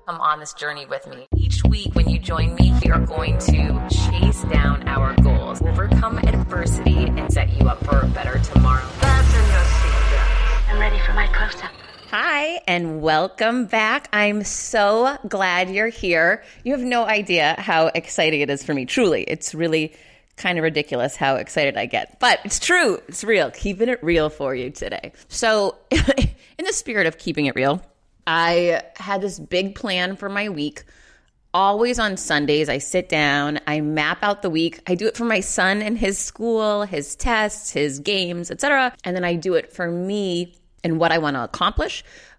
Come on this journey with me. Each week when you join me, we are going to chase down our goals, overcome adversity, and set you up for a better tomorrow. Fasten your seatbelt. I'm ready for my close-up. Hi, and welcome back. I'm so glad you're here. You have no idea how exciting it is for me. Truly, it's really kind of ridiculous how excited I get. But it's true. It's real. Keeping it real for you today. So in the spirit of keeping it real, I had this big plan for my week. Always on Sundays, I sit down, I map out the week. I do it for my son and his school, his tests, his games, etc. And then I do it for me and what I want to accomplish,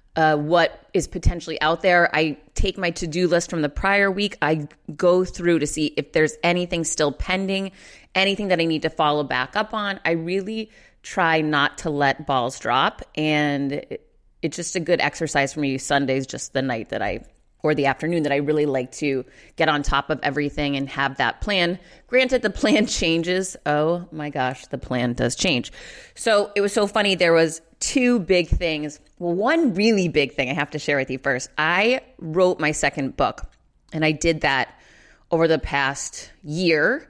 what is potentially out there. I take my to-do list from the prior week. I go through to see if there's anything still pending, anything that I need to follow back up on. I really try not to let balls drop, and it's just a good exercise for me. Sunday's just the night that or the afternoon that I really like to get on top of everything and have that plan. Granted, the plan changes. Oh my gosh, the plan does change. So it was so funny. There was two big things. Well, one really big thing I have to share with you first. I wrote my second book, and I did that over the past year.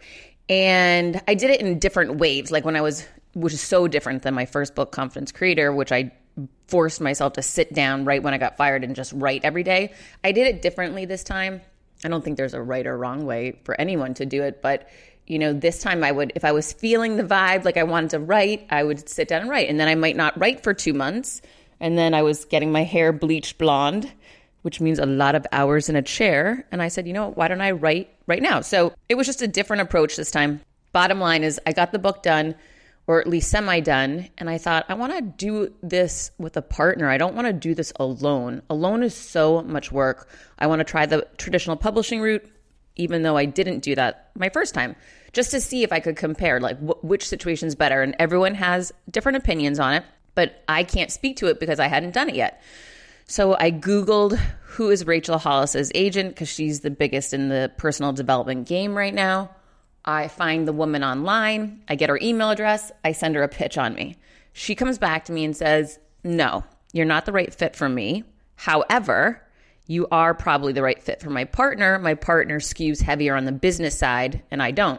And I did it in different waves, which is so different than my first book, Confidence Creator, which I forced myself to sit down right when I got fired and just write every day. I did it differently this time. I don't think there's a right or wrong way for anyone to do it, but this time I would, if I was feeling the vibe, like I wanted to write, I would sit down and write. And then I might not write for 2 months. And then I was getting my hair bleached blonde, which means a lot of hours in a chair. And I said, why don't I write right now? So it was just a different approach this time. Bottom line is I got the book done, or at least semi-done. And I thought, I want to do this with a partner. I don't want to do this alone. Alone is so much work. I want to try the traditional publishing route, even though I didn't do that my first time, just to see if I could compare, which situation's better. And everyone has different opinions on it, but I can't speak to it because I hadn't done it yet. So I Googled who is Rachel Hollis's agent, because she's the biggest in the personal development game right now. I find the woman online, I get her email address, I send her a pitch on me. She comes back to me and says, no, you're not the right fit for me. However, you are probably the right fit for my partner. My partner skews heavier on the business side, and I don't.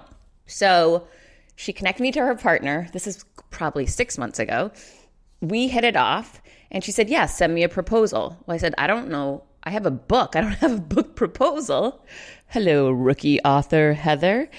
So she connected me to her partner. This is probably 6 months ago. We hit it off, and she said, yeah, send me a proposal. Well, I said, I don't know. I have a book. I don't have a book proposal. Hello, rookie author Heather.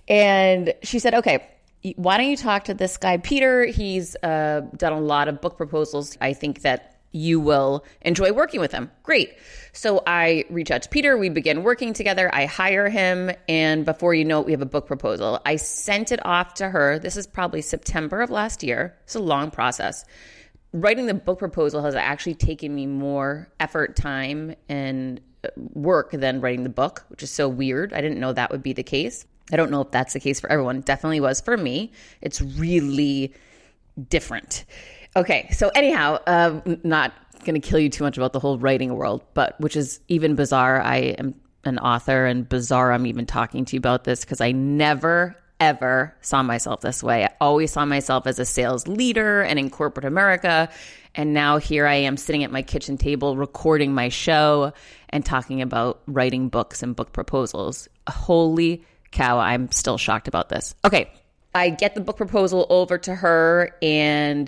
And she said, okay, why don't you talk to this guy, Peter? He's done a lot of book proposals. I think that you will enjoy working with him. Great. So I reach out to Peter. We begin working together. I hire him. And before you know it, we have a book proposal. I sent it off to her. This is probably September of last year. It's a long process. Writing the book proposal has actually taken me more effort, time, and work than writing the book, which is so weird. I didn't know that would be the case. I don't know if that's the case for everyone. Definitely was for me. It's really different. Okay, so anyhow, not going to kill you too much about the whole writing world, but which is even bizarre. I am an author, and bizarre I'm even talking to you about this because I never ever saw myself this way. I always saw myself as a sales leader and in corporate America. And now here I am sitting at my kitchen table recording my show and talking about writing books and book proposals. Holy cow, I'm still shocked about this. Okay, I get the book proposal over to her, and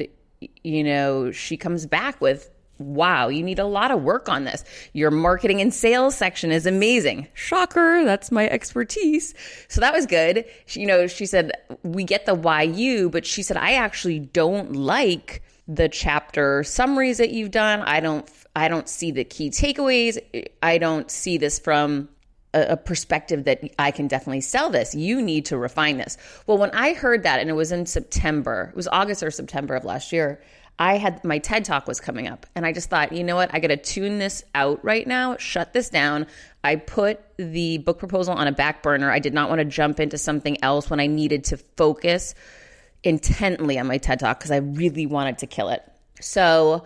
she comes back with, wow, you need a lot of work on this. Your marketing and sales section is amazing. Shocker, that's my expertise. So that was good. She said, we get the why you, but she said, I actually don't like the chapter summaries that you've done. I don't see the key takeaways. I don't see this from a perspective that I can definitely sell this. You need to refine this. Well, when I heard that, and it was in September, it was August or September of last year, my TED Talk was coming up, and I just thought, you know what? I got to tune this out right now, shut this down. I put the book proposal on a back burner. I did not want to jump into something else when I needed to focus intently on my TED Talk because I really wanted to kill it. So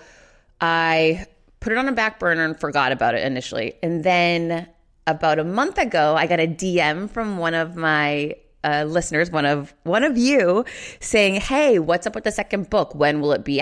I put it on a back burner and forgot about it initially. And then about a month ago, I got a DM from one of my listeners, one of you, saying, hey, what's up with the second book? When will it be out?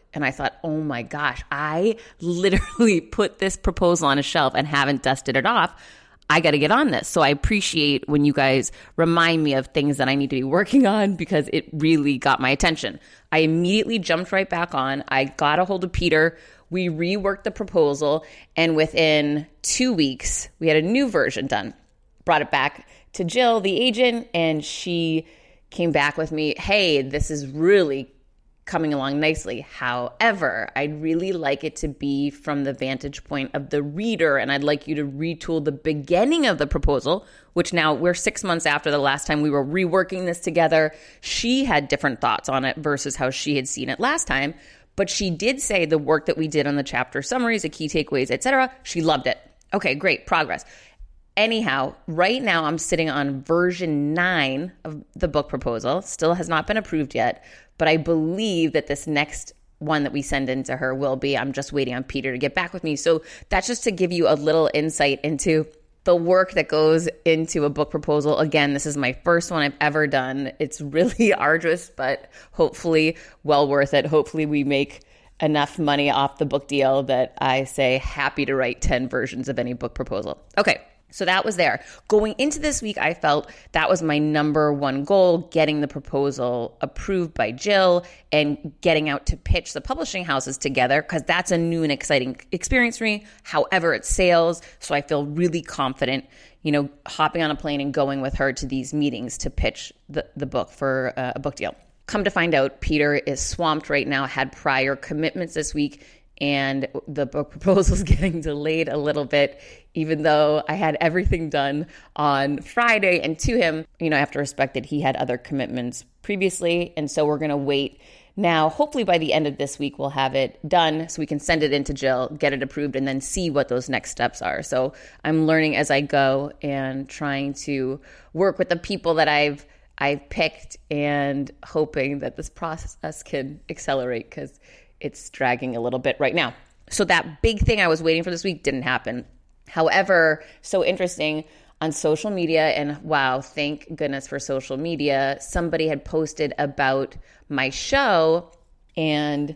And I thought, oh my gosh, I literally put this proposal on a shelf and haven't dusted it off. I got to get on this. So I appreciate when you guys remind me of things that I need to be working on because it really got my attention. I immediately jumped right back on. I got a hold of Peter. We reworked the proposal. And within 2 weeks, we had a new version done. Brought it back to Jill, the agent, and she came back with me, hey, this is really coming along nicely. However, I'd really like it to be from the vantage point of the reader, and I'd like you to retool the beginning of the proposal, which now we're 6 months after the last time we were reworking this together. She had different thoughts on it versus how she had seen it last time, but she did say the work that we did on the chapter summaries, the key takeaways, etc., she loved it. Okay, great, progress. Anyhow, right now I'm sitting on version 9 of the book proposal. Still has not been approved yet, but I believe that this next one that we send in to her will be. I'm just waiting on Peter to get back with me. So that's just to give you a little insight into the work that goes into a book proposal. Again, this is my first one I've ever done. It's really arduous, but hopefully well worth it. Hopefully we make enough money off the book deal that I say happy to write 10 versions of any book proposal. Okay. So that was there. Going into this week, I felt that was my number one goal, getting the proposal approved by Jill and getting out to pitch the publishing houses together, because that's a new and exciting experience for me. However, it's sales. So I feel really confident, hopping on a plane and going with her to these meetings to pitch the book for a book deal. Come to find out, Peter is swamped right now, had prior commitments this week, and the book proposal is getting delayed a little bit, even though I had everything done on Friday. And to him, I have to respect that he had other commitments previously. And so we're going to wait now. Hopefully by the end of this week, we'll have it done so we can send it in to Jill, get it approved, and then see what those next steps are. So I'm learning as I go and trying to work with the people that I've picked and hoping that this process can accelerate, because it's dragging a little bit right now. So that big thing I was waiting for this week didn't happen. However, so interesting, on social media, and wow, thank goodness for social media, somebody had posted about my show, and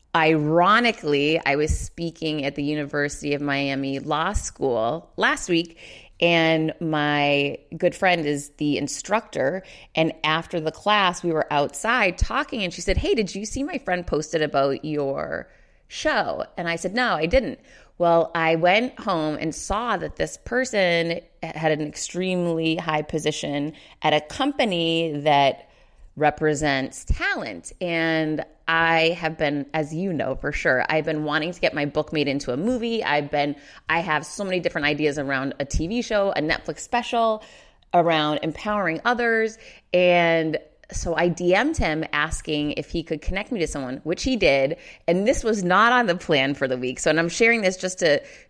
ironically, I was speaking at the University of Miami Law School last week, and my good friend is the instructor. And after the class, we were outside talking, and she said, hey, did you see my friend posted about your show? And I said, no, I didn't. Well, I went home and saw that this person had an extremely high position at a company that represents talent. And I have been, as you know for sure, I've been wanting to get my book made into a movie. I have so many different ideas around a TV show, a Netflix special, around empowering others. And so I DM'd him asking if he could connect me to someone, which he did. And this was not on the plan for the week. So, and I'm sharing this just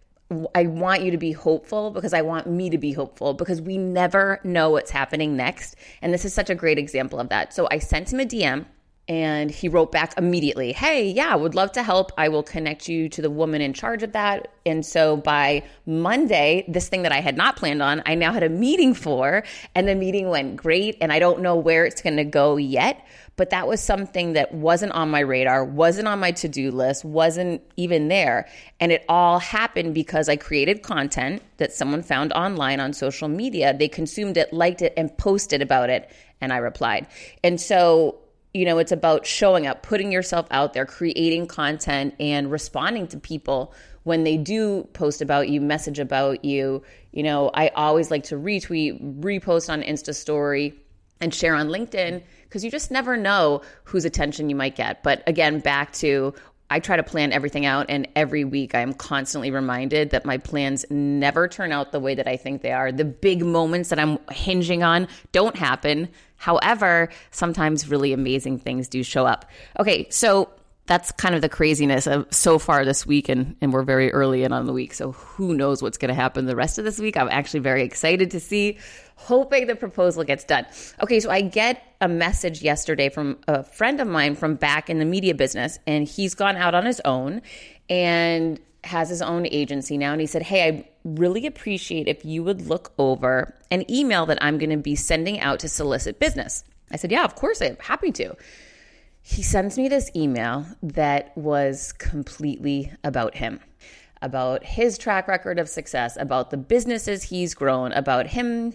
I want you to be hopeful, because I want me to be hopeful, because we never know what's happening next. And this is such a great example of that. So I sent him a DM, and he wrote back immediately, hey, yeah, would love to help. I will connect you to the woman in charge of that. And so by Monday, this thing that I had not planned on, I now had a meeting for, and the meeting went great. And I don't know where it's going to go yet, but that was something that wasn't on my radar, wasn't on my to-do list, wasn't even there. And it all happened because I created content that someone found online on social media. They consumed it, liked it, and posted about it. And I replied. And so it's about showing up, putting yourself out there, creating content, and responding to people when they do post about you, message about you. I always like to retweet, repost on Insta Story, and share on LinkedIn, because you just never know whose attention you might get. But again, back to, I try to plan everything out, and every week I am constantly reminded that my plans never turn out the way that I think they are. The big moments that I'm hinging on don't happen. However, sometimes really amazing things do show up. Okay, so that's kind of the craziness of so far this week, and we're very early in on the week, so who knows what's going to happen the rest of this week. I'm actually very excited to see, hoping the proposal gets done. Okay, so I get a message yesterday from a friend of mine from back in the media business, and he's gone out on his own and has his own agency now. And he said, hey, I really appreciate if you would look over an email that I'm going to be sending out to solicit business. I said, yeah, of course, I'm happy to. he sends me this email that was completely about him, about his track record of success, about the businesses he's grown, about him.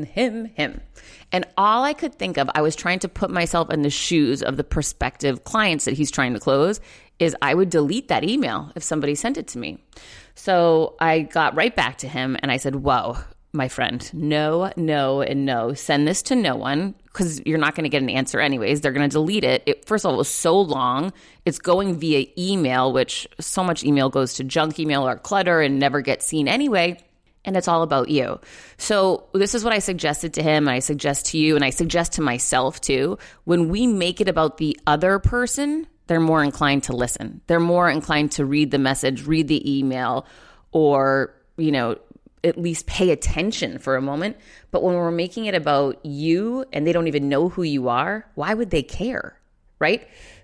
And all I could think of, I was trying to put myself in the shoes of the prospective clients that he's trying to close, is I would delete that email if somebody sent it to me. So I got right back to him and I said, whoa, my friend, no, and no. Send this to no one because you're not going to get an answer anyways. They're going to delete it. First of all, it was so long. It's going via email, which so much email goes to junk email or clutter and never gets seen anyway. And it's all about you. So this is what I suggested to him, and I suggest to you, and I suggest to myself too. When we make it about the other person, they're more inclined to listen. They're more inclined to read the message, read the email, or, at least pay attention for a moment. But when we're making it about you and they don't even know who you are, why would they care, right?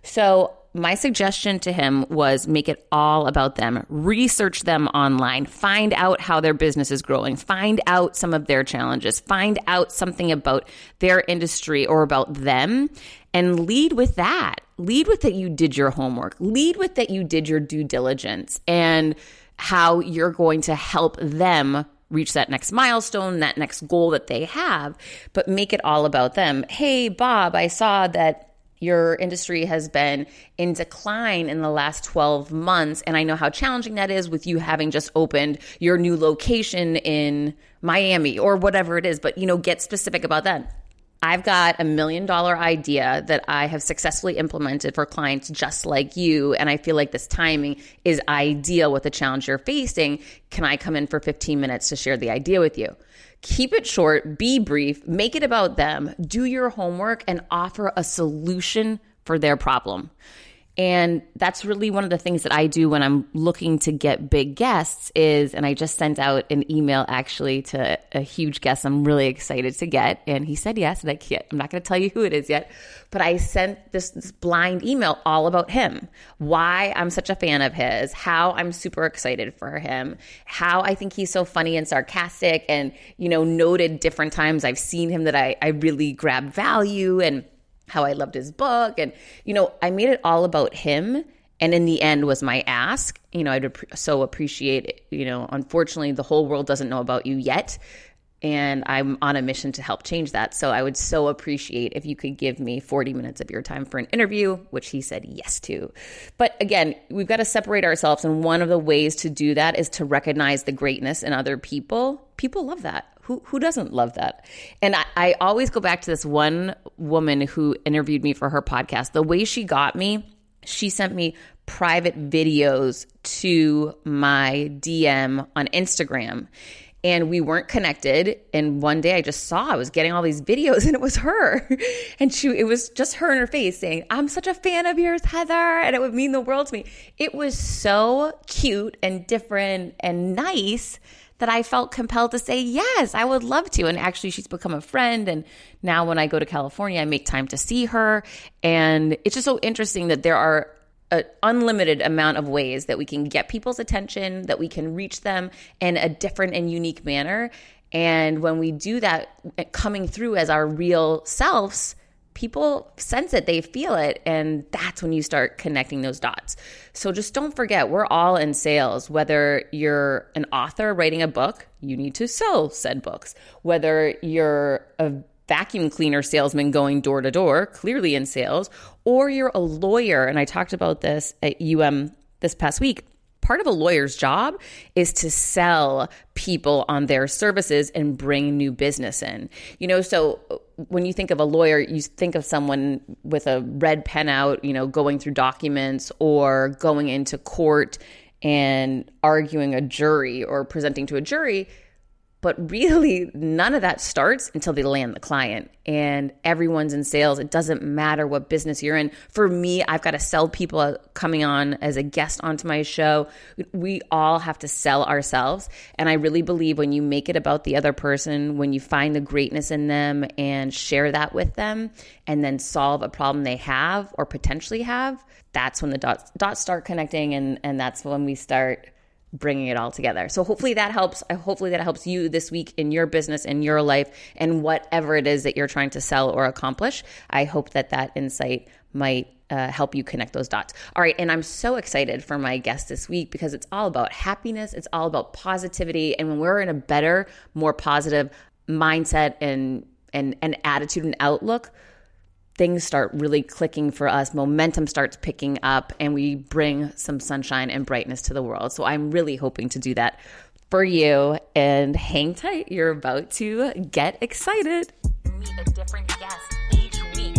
So my suggestion to him was make it all about them. Research them online. Find out how their business is growing. Find out some of their challenges. Find out something about their industry or about them and lead with that. Lead with that you did your homework. Lead with that you did your due diligence and how you're going to help them reach that next milestone, that next goal that they have, but make it all about them. Hey, Bob, I saw that your industry has been in decline in the last 12 months, and I know how challenging that is with you having just opened your new location in Miami or whatever it is, but get specific about that. I've got $1 million idea that I have successfully implemented for clients just like you, and I feel like this timing is ideal with the challenge you're facing. Can I come in for 15 minutes to share the idea with you? Keep it short, be brief, make it about them, do your homework, and offer a solution for their problem. And that's really one of the things that I do when I'm looking to get big guests and I just sent out an email actually to a huge guest I'm really excited to get. And he said yes, and I'm not going to tell you who it is yet, but I sent this blind email all about him, why I'm such a fan of his, how I'm super excited for him, how I think he's so funny and sarcastic and, noted different times I've seen him that I really grabbed value and how I loved his book. And, I made it all about him. And in the end was my ask, I'd so appreciate it. Unfortunately, the whole world doesn't know about you yet. And I'm on a mission to help change that. So I would so appreciate if you could give me 40 minutes of your time for an interview, which he said yes to. But again, we've got to separate ourselves. And one of the ways to do that is to recognize the greatness in other people. People love that. Who doesn't love that? And I always go back to this one woman who interviewed me for her podcast. The way she got me, she sent me private videos to my DM on Instagram. And we weren't connected. And one day I just saw I was getting all these videos and it was her. And it was just her and her face saying, I'm such a fan of yours, Heather. And it would mean the world to me. It was so cute and different and nice that I felt compelled to say, yes, I would love to. And actually, she's become a friend. And now when I go to California, I make time to see her. And it's just so interesting that there are an unlimited amount of ways that we can get people's attention, that we can reach them in a different and unique manner. And when we do that, coming through as our real selves, people sense it, they feel it, and that's when you start connecting those dots. So just don't forget, we're all in sales. Whether you're an author writing a book, you need to sell said books. Whether you're a vacuum cleaner salesman going door to door, clearly in sales, or you're a lawyer, and I talked about this at this past week. Part of a lawyer's job is to sell people on their services and bring new business in. So when you think of a lawyer, you think of someone with a red pen out, going through documents or going into court and arguing a jury or presenting to a jury. But really, none of that starts until they land the client. And everyone's in sales. It doesn't matter what business you're in. For me, I've got to sell people coming on as a guest onto my show. We all have to sell ourselves. And I really believe when you make it about the other person, when you find the greatness in them and share that with them, and then solve a problem they have or potentially have, that's when the dots start connecting. And that's when we start bringing it all together. So hopefully that helps. Hopefully that helps you this week in your business, in your life, and whatever it is that you're trying to sell or accomplish. I hope that insight might help you connect those dots. All right. And I'm so excited for my guest this week because it's all about happiness. It's all about positivity. And when we're in a better, more positive mindset and attitude and outlook, things start really clicking for us. Momentum starts picking up and we bring some sunshine and brightness to the world. So I'm really hoping to do that for you. And hang tight. You're about to get excited. Meet a different guest each week.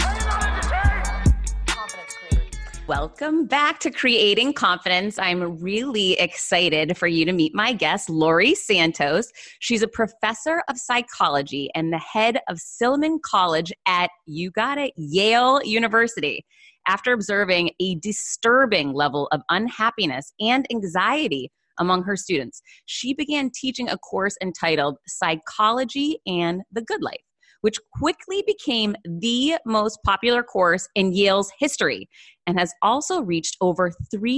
Welcome back to Creating Confidence. I'm really excited for you to meet my guest, Laurie Santos. She's a professor of psychology and the head of Silliman College at, you got it, Yale University. After observing a disturbing level of unhappiness and anxiety among her students, she began teaching a course entitled Psychology and the Good Life, which quickly became the most popular course in Yale's history and has also reached over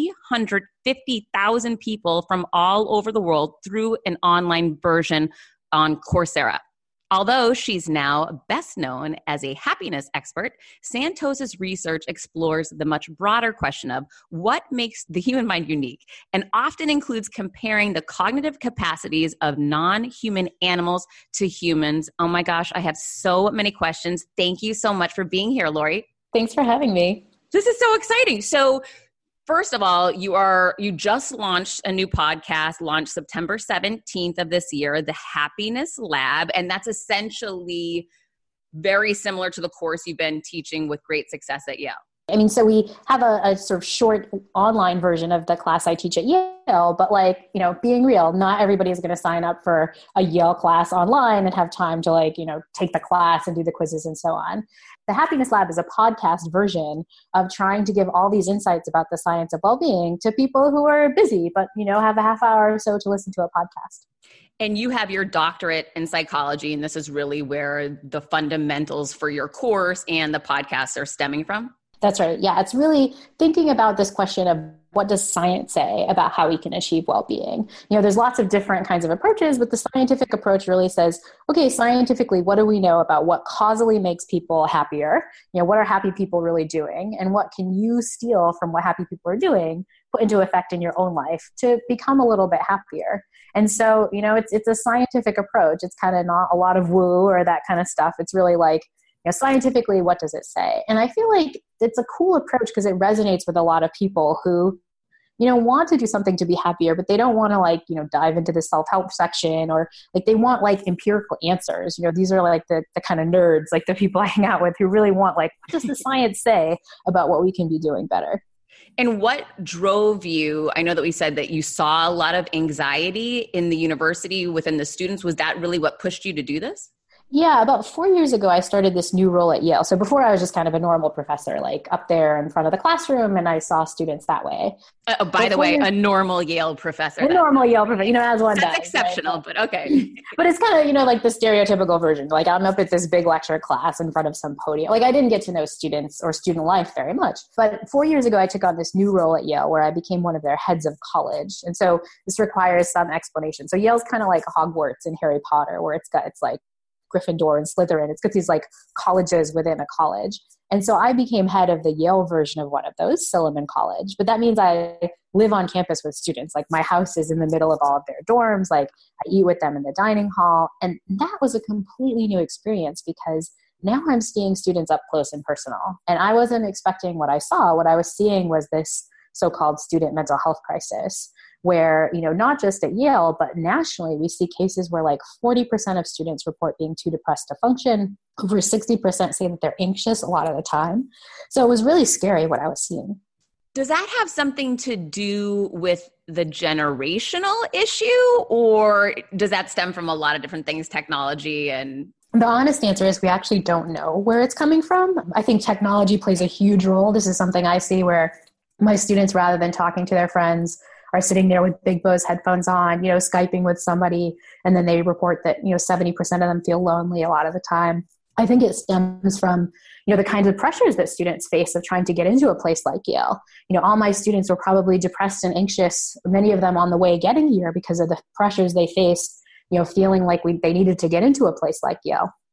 350,000 people from all over the world through an online version on Coursera. Although she's now best known as a happiness expert, Santos's research explores the much broader question of what makes the human mind unique and often includes comparing the cognitive capacities of non-human animals to humans. Oh my gosh, I have so many questions. Thank you so much for being here, Laurie. Thanks for having me. This is so exciting. So first of all, you just launched a new podcast, launched September 17th of this year, The Happiness Lab. And that's essentially very similar to the course you've been teaching with great success at Yale. I mean, so we have a sort of short online version of the class I teach at Yale, but being real, not everybody is going to sign up for a Yale class online and have time to take the class and do the quizzes and so on. The Happiness Lab is a podcast version of trying to give all these insights about the science of well-being to people who are busy, but, have a half hour or so to listen to a podcast. And you have your doctorate in psychology, and this is really where the fundamentals for your course and the podcast are stemming from? That's right. Yeah, it's really thinking about this question of what does science say about how we can achieve well-being? There's lots of different kinds of approaches, but the scientific approach really says, okay, scientifically, what do we know about what causally makes people happier? What are happy people really doing? And what can you steal from what happy people are doing, put into effect in your own life to become a little bit happier? And so, it's a scientific approach. It's kind of not a lot of woo or that kind of stuff. It's really like, scientifically, what does it say? And I feel like it's a cool approach because it resonates with a lot of people who, want to do something to be happier, but they don't want to dive into the self-help section or they want empirical answers. These are the kind of nerds, the people I hang out with who really want what does the science say about what we can be doing better? And what drove you? I know that we said that you saw a lot of anxiety in the university within the students. Was that really what pushed you to do this? Yeah, about 4 years ago, I started this new role at Yale. So before I was just kind of a normal professor, up there in front of the classroom, and I saw students that way. By the way, a normal Yale professor. A normal Yale professor, as one does. That's exceptional, right? But okay. But it's kind of, the stereotypical version. I'm up at this big lecture class in front of some podium. I didn't get to know students or student life very much. But 4 years ago, I took on this new role at Yale where I became one of their heads of college. And so this requires some explanation. So Yale's kind of like Hogwarts in Harry Potter, where it's Gryffindor and Slytherin. It's got these colleges within a college. And so I became head of the Yale version of one of those, Silliman College. But that means I live on campus with students. My house is in the middle of all of their dorms. I eat with them in the dining hall. And that was a completely new experience because now I'm seeing students up close and personal. And I wasn't expecting what I saw. What I was seeing was this so-called student mental health crisis, where, not just at Yale, but nationally, we see cases where 40% of students report being too depressed to function. Over 60% say that they're anxious a lot of the time. So it was really scary what I was seeing. Does that have something to do with the generational issue, or does that stem from a lot of different things, technology and... The honest answer is we actually don't know where it's coming from. I think technology plays a huge role. This is something I see where my students, rather than talking to their friends, are sitting there with Big Bose headphones on, Skyping with somebody, and then they report that, 70% of them feel lonely a lot of the time. I think it stems from, the kinds of pressures that students face of trying to get into a place like Yale. All my students were probably depressed and anxious, many of them on the way getting here because of the pressures they faced, feeling like they needed to get into a place like Yale.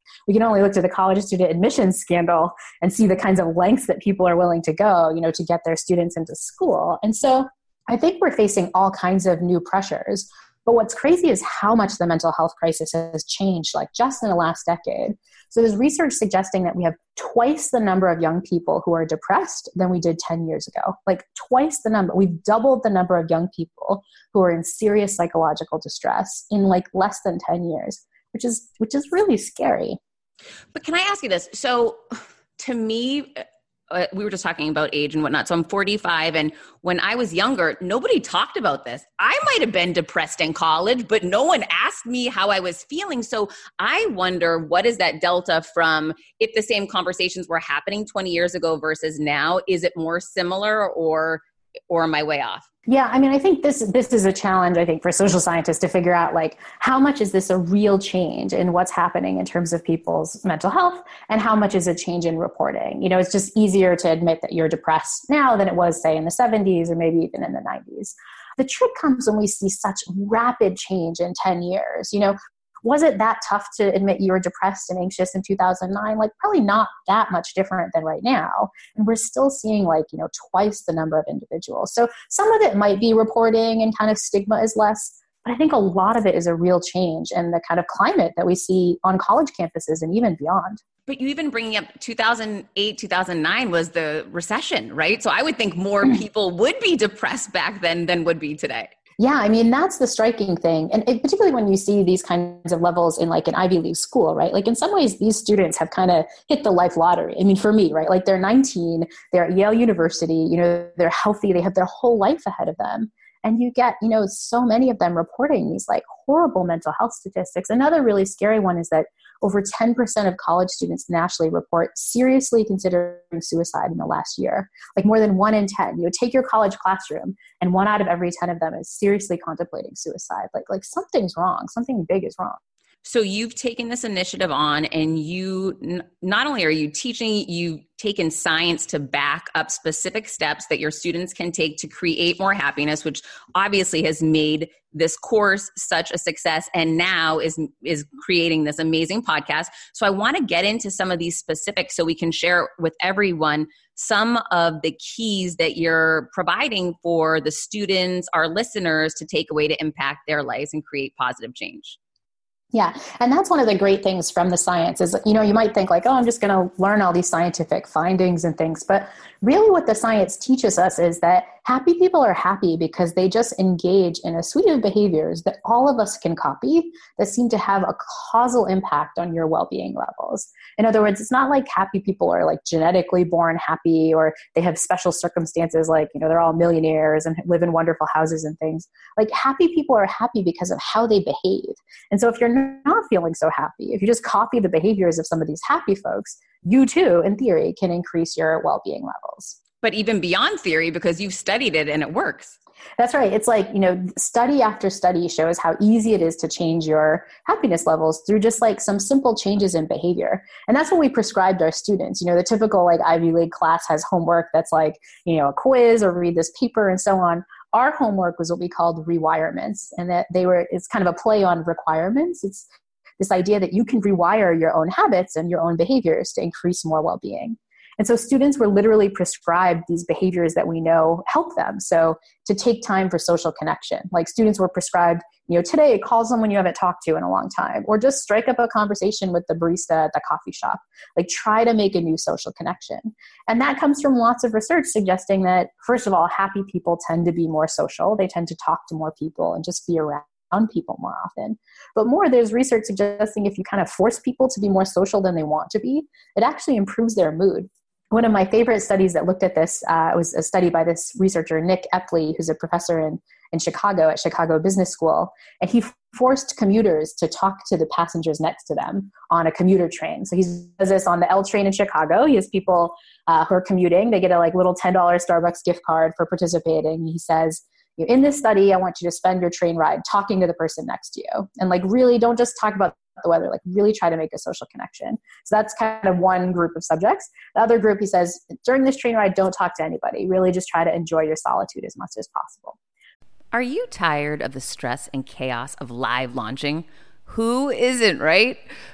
We can only look to the college student admissions scandal and see the kinds of lengths that people are willing to go, to get their students into school. And so I think we're facing all kinds of new pressures. But what's crazy is how much the mental health crisis has changed, like just in the last decade. So there's research suggesting that we have twice the number of young people who are depressed than we did 10 years ago. Like twice the number. We've doubled the number of young people who are in serious psychological distress in like less than 10 years, which is really scary. But can I ask you this? So to me, we were just talking about age and whatnot. So I'm 45. And when I was younger, nobody talked about this. I might have been depressed in college, but no one asked me how I was feeling. So I wonder, what is that delta from if the same conversations were happening 20 years ago versus now? Is it more similar or am I way off? Yeah, I mean, I think this is a challenge, I think, for social scientists to figure out, like, how much is this a real change in what's happening in terms of people's mental health, and how much is a change in reporting? It's just easier to admit that you're depressed now than it was, say, in the 70s or maybe even in the 90s. The trick comes when we see such rapid change in 10 years. Was it that tough to admit you were depressed and anxious in 2009? Like, probably not that much different than right now. And we're still seeing twice the number of individuals. So some of it might be reporting and kind of stigma is less, but I think a lot of it is a real change in the kind of climate that we see on college campuses and even beyond. But you even bringing up 2008, 2009 was the recession, right? So I would think more people would be depressed back then than would be today. Yeah, I mean, that's the striking thing. And particularly when you see these kinds of levels in like an Ivy League school, right? Like in some ways, these students have kind of hit the life lottery. I mean, for me, right? Like they're 19, they're at Yale University, they're healthy, they have their whole life ahead of them. And you get, so many of them reporting these like horrible mental health statistics. Another really scary one is that over 10% of college students nationally report seriously considering suicide in the last year. Like more than 1 in 10. Take your college classroom and 1 out of every 10 of them is seriously contemplating suicide. Like something's wrong. Something big is wrong. So you've taken this initiative on, and you not only are you teaching, you've taken science to back up specific steps that your students can take to create more happiness, which obviously has made this course such a success, and now is creating this amazing podcast. So I want to get into some of these specifics so we can share with everyone some of the keys that you're providing for the students, our listeners, to take away to impact their lives and create positive change. Yeah. And that's one of the great things from the science is, you might think like, oh, I'm just going to learn all these scientific findings and things. But really what the science teaches us is that happy people are happy because they just engage in a suite of behaviors that all of us can copy that seem to have a causal impact on your well-being levels. In other words, it's not like happy people are like genetically born happy or they have special circumstances like, they're all millionaires and live in wonderful houses and things. Like happy people are happy because of how they behave. And so if you're not feeling so happy, if you just copy the behaviors of some of these happy folks, you too, in theory, can increase your well-being levels. But even beyond theory, because you've studied it and it works. That's right. It's like, study after study shows how easy it is to change your happiness levels through just like some simple changes in behavior. And that's what we prescribed our students. The typical like Ivy League class has homework that's like, a quiz or read this paper and so on. Our homework was what we called rewirements, and that it's kind of a play on requirements. It's this idea that you can rewire your own habits and your own behaviors to increase more well-being. And so students were literally prescribed these behaviors that we know help them. So to take time for social connection, like students were prescribed, today call someone you haven't talked to in a long time, or just strike up a conversation with the barista at the coffee shop. Like try to make a new social connection. And that comes from lots of research suggesting that, first of all, happy people tend to be more social. They tend to talk to more people and just be around people more often. But more, there's research suggesting if you kind of force people to be more social than they want to be, it actually improves their mood. One of my favorite studies that looked at this was a study by this researcher, Nick Epley, who's a professor in Chicago at Chicago Business School. And he forced commuters to talk to the passengers next to them on a commuter train. So he does this on the L train in Chicago. He has people who are commuting. They get a like little $10 Starbucks gift card for participating. He says, in this study, I want you to spend your train ride talking to the person next to you. And like really don't just talk about the weather, like really try to make a social connection. So that's kind of one group of subjects. The other group, he says, during this train ride, don't talk to anybody. Really just try to enjoy your solitude as much as possible. Are you tired of the stress and chaos of live launching? Who isn't, right?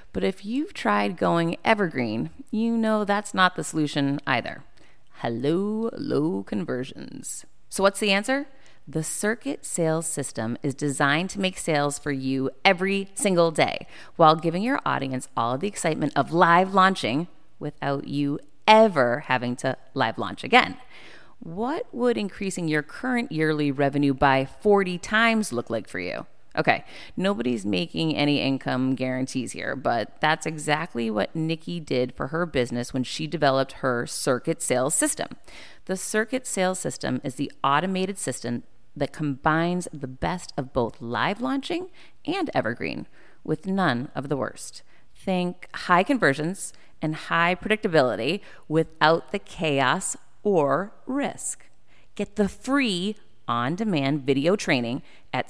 But if you've tried going evergreen, you know that's not the solution either. Hello, low conversions. So what's the answer? The Circuit Sales System is designed to make sales for you every single day while giving your audience all of the excitement of live launching without you ever having to live launch again. What would increasing your current yearly revenue by 40 times look like for you? Okay, nobody's making any income guarantees here, but that's exactly what Nikki did for her business when she developed her Circuit Sales System. The Circuit Sales System is the automated system that combines the best of both live launching and evergreen with none of the worst. Think high conversions and high predictability without the chaos or risk. Get the free on-demand video training at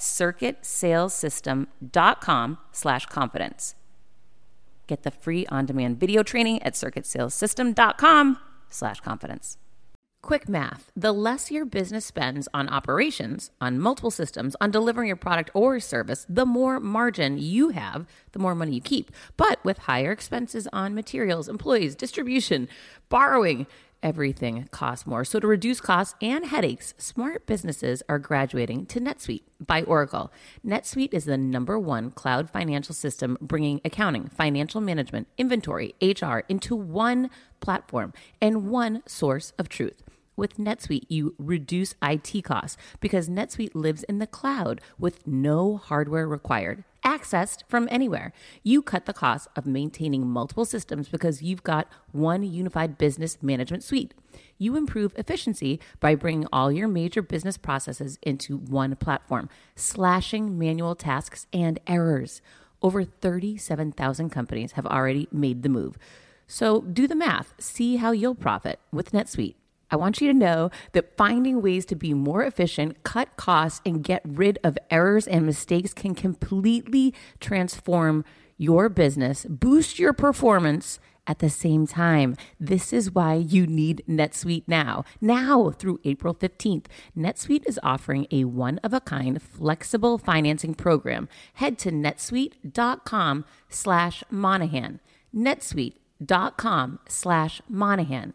circuitsalessystem.com/confidence. Get the free on-demand video training at circuitsalessystem.com/confidence. Quick math. The less your business spends on operations, on multiple systems, on delivering your product or service, the more margin you have, the more money you keep. But with higher expenses on materials, employees, distribution, borrowing, everything costs more. So to reduce costs and headaches, smart businesses are graduating to NetSuite by Oracle. NetSuite is the #1 cloud financial system bringing accounting, financial management, inventory, HR into one platform and one source of truth. With NetSuite, you reduce IT costs because NetSuite lives in the cloud with no hardware required, accessed from anywhere. You cut the cost of maintaining multiple systems because you've got one unified business management suite. You improve efficiency by bringing all your major business processes into one platform, slashing manual tasks and errors. Over 37,000 companies have already made the move. So do the math. See how you'll profit with NetSuite. I want you to know that finding ways to be more efficient, cut costs, and get rid of errors and mistakes can completely transform your business, boost your performance at the same time. This is why you need NetSuite now. Now through April 15th, NetSuite is offering a one-of-a-kind flexible financing program. Head to netsuite.com/Monahan. netsuite.com/Monahan.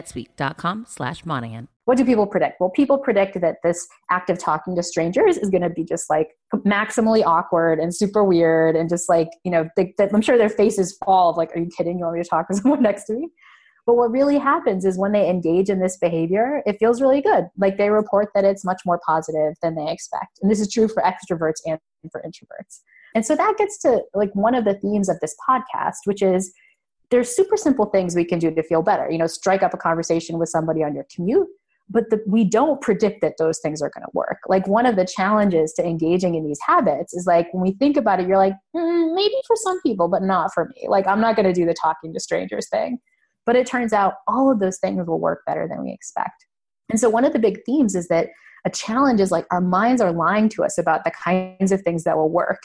netsuite.com/Monahan. What do people predict? Well, people predict that this act of talking to strangers is going to be just like maximally awkward and super weird and just like, I'm sure their faces fall of like, are you kidding? You want me to talk to someone next to me? But what really happens is when they engage in this behavior, it feels really good. Like they report that it's much more positive than they expect. And this is true for extroverts and for introverts. And so that gets to like one of the themes of this podcast, which is there's super simple things we can do to feel better. Strike up a conversation with somebody on your commute, but we don't predict that those things are going to work. Like one of the challenges to engaging in these habits is like, when we think about it, you're like, maybe for some people, but not for me. Like, I'm not going to do the talking to strangers thing. But it turns out all of those things will work better than we expect. And so one of the big themes is that a challenge is like our minds are lying to us about the kinds of things that will work.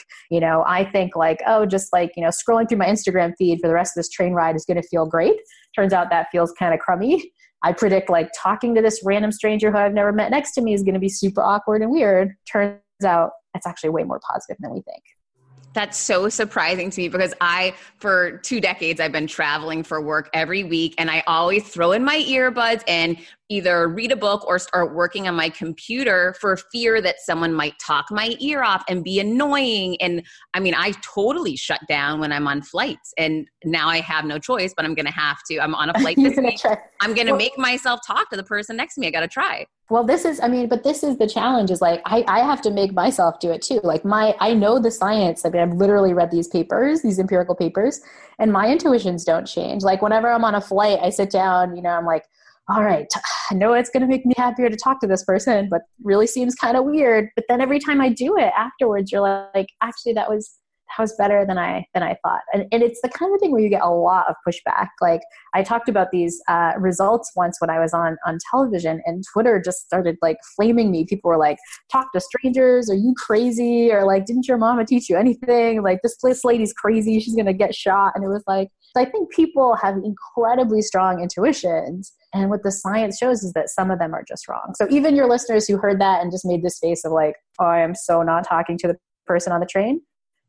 I think like, just like, scrolling through my Instagram feed for the rest of this train ride is going to feel great. Turns out that feels kind of crummy. I predict like talking to this random stranger who I've never met next to me is going to be super awkward and weird. Turns out it's actually way more positive than we think. That's so surprising to me because for 2 decades, I've been traveling for work every week, and I always throw in my earbuds and either read a book or start working on my computer for fear that someone might talk my ear off and be annoying. And I totally shut down when I'm on flights, and now I have no choice, but I'm going to have to. I'm on a flight this week. I'm going to make myself talk to the person next to me. I got to try. Well, this is the challenge is like, I have to make myself do it too. Like I know the science. I've literally read these papers, these empirical papers, and my intuitions don't change. Like whenever I'm on a flight, I sit down, I'm like, all right, I know it's going to make me happier to talk to this person, but really seems kind of weird. But then every time I do it afterwards, you're like, actually, that was better than I thought. And it's the kind of thing where you get a lot of pushback. Like I talked about these results once when I was on television, and Twitter just started like flaming me. People were like, talk to strangers. Are you crazy? Or like, didn't your mama teach you anything? Like this lady's crazy. She's going to get shot. And it was like, I think people have incredibly strong intuitions. And what the science shows is that some of them are just wrong. So even your listeners who heard that and just made this face of like, oh, I am so not talking to the person on the train,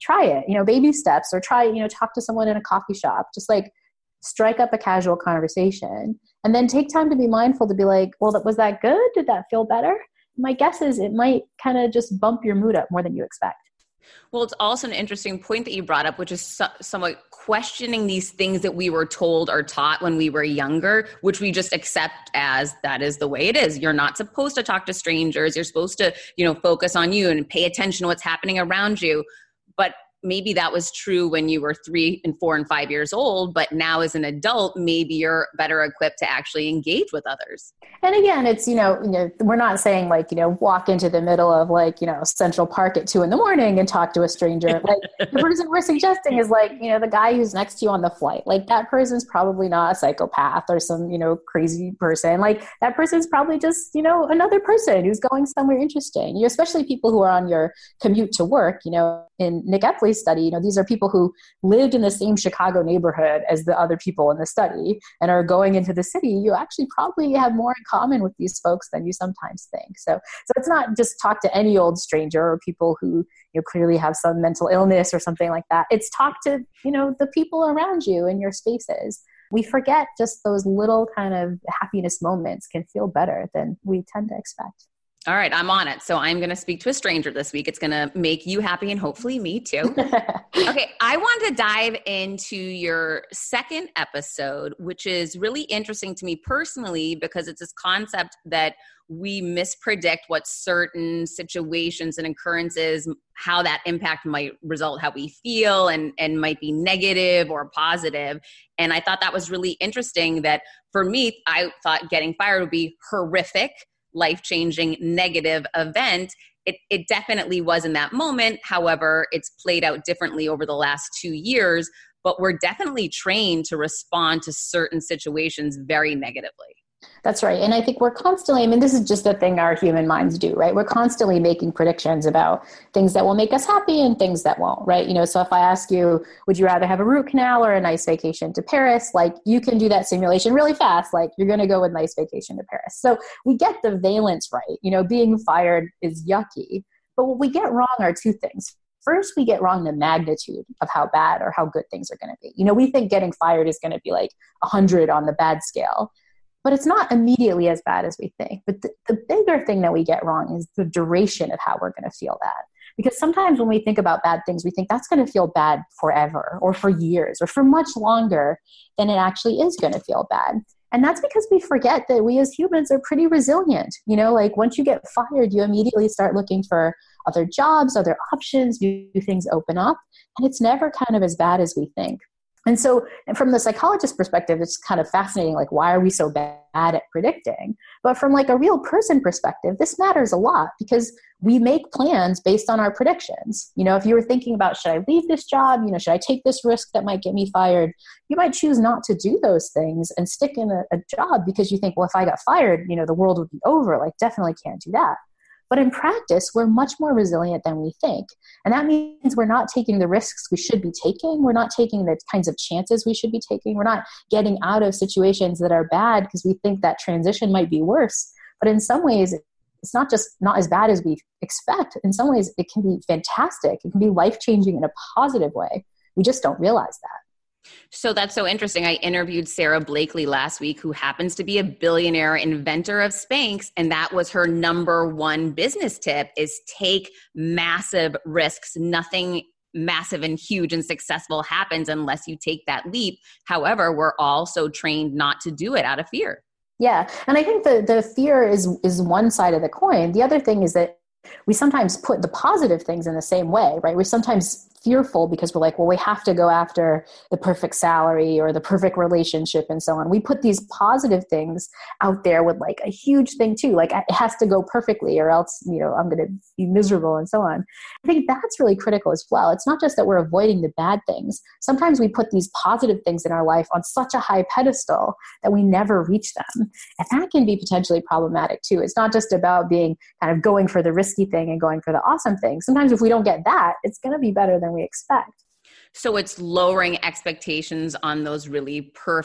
try it, baby steps, or try, talk to someone in a coffee shop, just like strike up a casual conversation, and then take time to be mindful to be like, well, was that good? Did that feel better? My guess is it might kind of just bump your mood up more than you expect. Well, it's also an interesting point that you brought up, which is somewhat questioning these things that we were told or taught when we were younger, which we just accept as that is the way it is. You're not supposed to talk to strangers. You're supposed to, focus on you and pay attention to what's happening around you. But maybe that was true when you were 3 and 4 and 5 years old, but now as an adult, maybe you're better equipped to actually engage with others. And again, it's, we're not saying like, walk into the middle of like, Central Park at 2 a.m. and talk to a stranger. Like the person we're suggesting is like, the guy who's next to you on the flight, like that person's probably not a psychopath or some, crazy person. Like that person's probably just, another person who's going somewhere interesting. Especially people who are on your commute to work, in Nick Epley's study, these are people who lived in the same Chicago neighborhood as the other people in the study and are going into the city. You actually probably have more in common with these folks than you sometimes think. So it's not just talk to any old stranger or people who clearly have some mental illness or something like that. It's talk to, the people around you in your spaces. We forget just those little kind of happiness moments can feel better than we tend to expect. All right, I'm on it. So I'm going to speak to a stranger this week. It's going to make you happy and hopefully me too. Okay, I want to dive into your second episode, which is really interesting to me personally because it's this concept that we mispredict what certain situations and occurrences, how that impact might result, how we feel and might be negative or positive. And I thought that was really interesting that for me, I thought getting fired would be horrific, life-changing, negative event. It definitely was in that moment. However, it's played out differently over the last 2 years, but we're definitely trained to respond to certain situations very negatively. That's right. And I think we're constantly, this is just a thing our human minds do, right? We're constantly making predictions about things that will make us happy and things that won't, right? So if I ask you, would you rather have a root canal or a nice vacation to Paris? Like you can do that simulation really fast. Like you're going to go with nice vacation to Paris. So we get the valence right. Being fired is yucky. But what we get wrong are two things. First, we get wrong the magnitude of how bad or how good things are going to be. We think getting fired is going to be like 100 on the bad scale. But it's not immediately as bad as we think. But the bigger thing that we get wrong is the duration of how we're going to feel that. Because sometimes when we think about bad things, we think that's going to feel bad forever or for years or for much longer than it actually is going to feel bad. And that's because we forget that we as humans are pretty resilient. Like once you get fired, you immediately start looking for other jobs, other options, new things open up. And it's never kind of as bad as we think. And so from the psychologist perspective, it's kind of fascinating, like, why are we so bad at predicting? But from like a real person perspective, this matters a lot because we make plans based on our predictions. If you were thinking about, should I leave this job? Should I take this risk that might get me fired? You might choose not to do those things and stick in a job because you think, well, if I got fired, the world would be over. Like, definitely can't do that. But in practice, we're much more resilient than we think. And that means we're not taking the risks we should be taking. We're not taking the kinds of chances we should be taking. We're not getting out of situations that are bad because we think that transition might be worse. But in some ways, it's not just not as bad as we expect. In some ways, it can be fantastic. It can be life-changing in a positive way. We just don't realize that. So that's so interesting. I interviewed Sarah Blakely last week, who happens to be a billionaire inventor of Spanx. And that was her number one business tip is take massive risks. Nothing massive and huge and successful happens unless you take that leap. However, we're all so trained not to do it out of fear. Yeah. And I think the fear is one side of the coin. The other thing is that we sometimes put the positive things in the same way, right? We're sometimes fearful because we're like, well, we have to go after the perfect salary or the perfect relationship and so on. We put these positive things out there with like a huge thing too, like it has to go perfectly or else, I'm going to be miserable and so on. I think that's really critical as well. It's not just that we're avoiding the bad things. Sometimes we put these positive things in our life on such a high pedestal that we never reach them. And that can be potentially problematic too. It's not just about being kind of going for the risky thing and going for the awesome thing. Sometimes if we don't get that, it's going to be better than we expect. So it's lowering expectations on those really perfect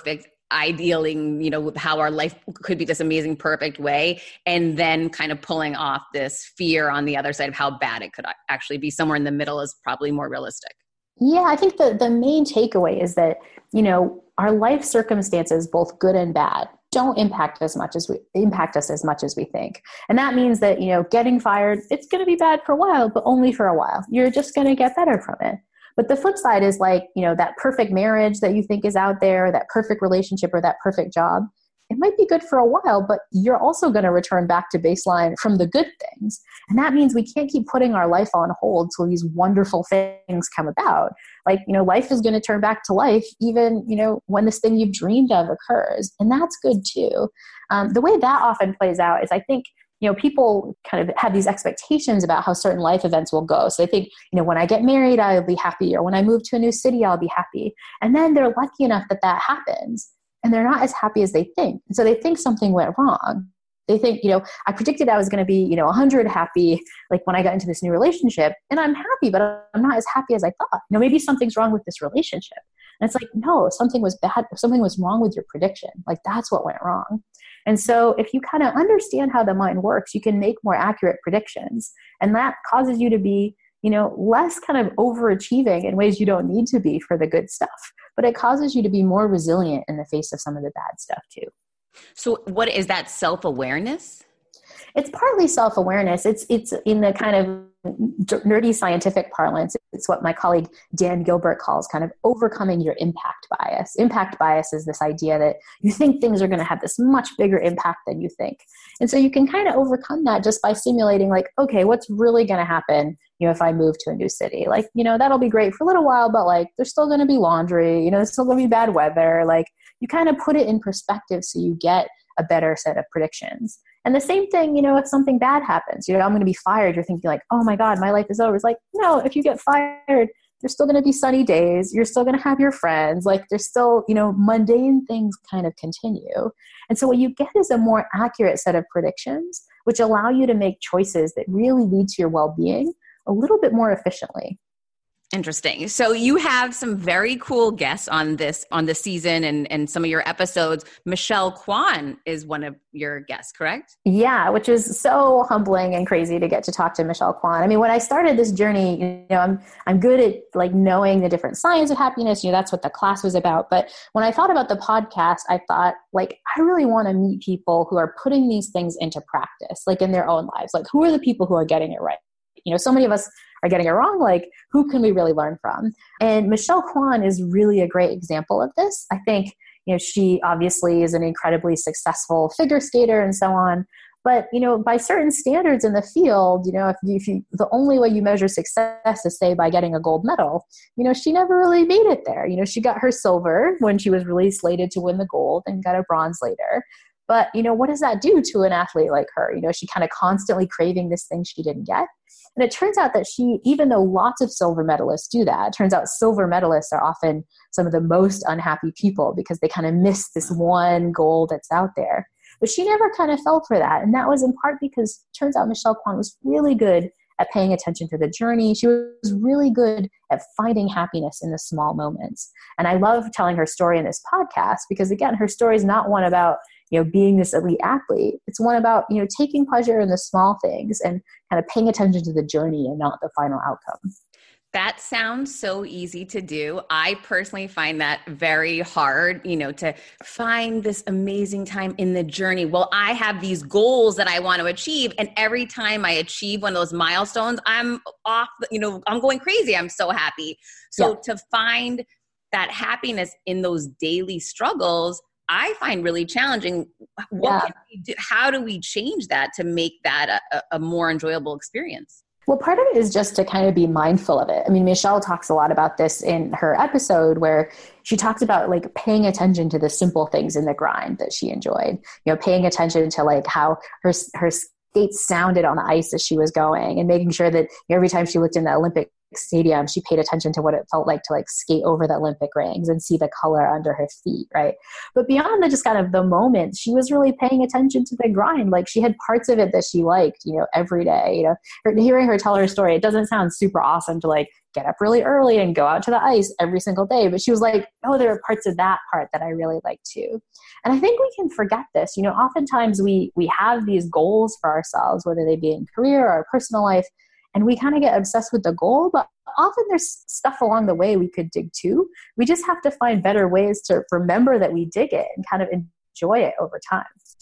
idealing, how our life could be this amazing, perfect way, and then kind of pulling off this fear on the other side of how bad it could actually be. Somewhere in the middle is probably more realistic. Yeah, I think the main takeaway is that, our life circumstances, both good and bad, don't impact us as much as we think. And that means that, getting fired, it's going to be bad for a while, but only for a while. You're just going to get better from it. But the flip side is like, that perfect marriage that you think is out there, that perfect relationship or that perfect job, it might be good for a while, but you're also going to return back to baseline from the good things. And that means we can't keep putting our life on hold till these wonderful things come about. Like, life is going to turn back to life even, when this thing you've dreamed of occurs. And that's good too. The way that often plays out is I think, people kind of have these expectations about how certain life events will go. So they think, when I get married, I'll be happy, or when I move to a new city, I'll be happy. And then they're lucky enough that happens, and they're not as happy as they think. And so they think something went wrong. They think, I predicted I was going to be, 100 happy, like when I got into this new relationship, and I'm happy, but I'm not as happy as I thought. Maybe something's wrong with this relationship. And it's like, no, something was bad. Something was wrong with your prediction. Like, that's what went wrong. And so if you kind of understand how the mind works, you can make more accurate predictions. And that causes you to be, less kind of overachieving in ways you don't need to be for the good stuff. But it causes you to be more resilient in the face of some of the bad stuff too. So what is that, self-awareness? It's partly self-awareness. It's in the kind of nerdy scientific parlance. It's what my colleague Dan Gilbert calls kind of overcoming your impact bias. Impact bias is this idea that you think things are going to have this much bigger impact than you think. And so you can kind of overcome that just by simulating like, okay, what's really going to happen, if I move to a new city? Like, that'll be great for a little while, but like there's still going to be laundry, there's still going to be bad weather. Like, you kind of put it in perspective so you get a better set of predictions. And the same thing, if something bad happens, I'm going to be fired. You're thinking like, oh my God, my life is over. It's like, no, if you get fired, there's still going to be sunny days. You're still going to have your friends. Like, there's still, mundane things kind of continue. And so what you get is a more accurate set of predictions, which allow you to make choices that really lead to your well-being a little bit more efficiently. Interesting. So you have some very cool guests on this season and some of your episodes. Michelle Kwan is one of your guests, correct? Yeah, which is so humbling and crazy to get to talk to Michelle Kwan. I mean, when I started this journey, I'm good at like knowing the different science of happiness. That's what the class was about. But when I thought about the podcast, I thought like, I really want to meet people who are putting these things into practice, like in their own lives. Like, who are the people who are getting it right? So many of us are getting it wrong. Like, who can we really learn from? And Michelle Kwan is really a great example of this. I think, she obviously is an incredibly successful figure skater and so on. But, by certain standards in the field, if you the only way you measure success is, say, by getting a gold medal, she never really made it there. She got her silver when she was really slated to win the gold and got a bronze later. But, what does that do to an athlete like her? She kind of constantly craving this thing she didn't get. And it turns out that even though lots of silver medalists do that, it turns out silver medalists are often some of the most unhappy people because they kind of miss this one goal that's out there. But she never kind of fell for that. And that was in part because it turns out Michelle Kwan was really good at paying attention to the journey. She was really good at finding happiness in the small moments. And I love telling her story in this podcast because, again, her story is not one about being this elite athlete. It's one about, taking pleasure in the small things and kind of paying attention to the journey and not the final outcome. That sounds so easy to do. I personally find that very hard, to find this amazing time in the journey. Well, I have these goals that I want to achieve. And every time I achieve one of those milestones, I'm off, I'm going crazy. I'm so happy. So to find that happiness in those daily struggles, I find really challenging. What can we do? How do we change that to make that a more enjoyable experience? Well, part of it is just to kind of be mindful of it. I mean, Michelle talks a lot about this in her episode where she talks about like paying attention to the simple things in the grind that she enjoyed, paying attention to like how her skates sounded on the ice as she was going and making sure that every time she looked in the Olympic stadium, she paid attention to what it felt like to like skate over the Olympic rings and see the color under her feet, right? But beyond the just kind of the moment, she was really paying attention to the grind. Like she had parts of it that she liked, every day. Hearing her tell her story, it doesn't sound super awesome to like get up really early and go out to the ice every single day. But she was like, oh, there are parts of that part that I really like too. And I think we can forget this. Oftentimes we have these goals for ourselves, whether they be in career or personal life, and we kind of get obsessed with the goal, but often there's stuff along the way we could dig to. We just have to find better ways to remember that we dig it and kind of enjoy it over time.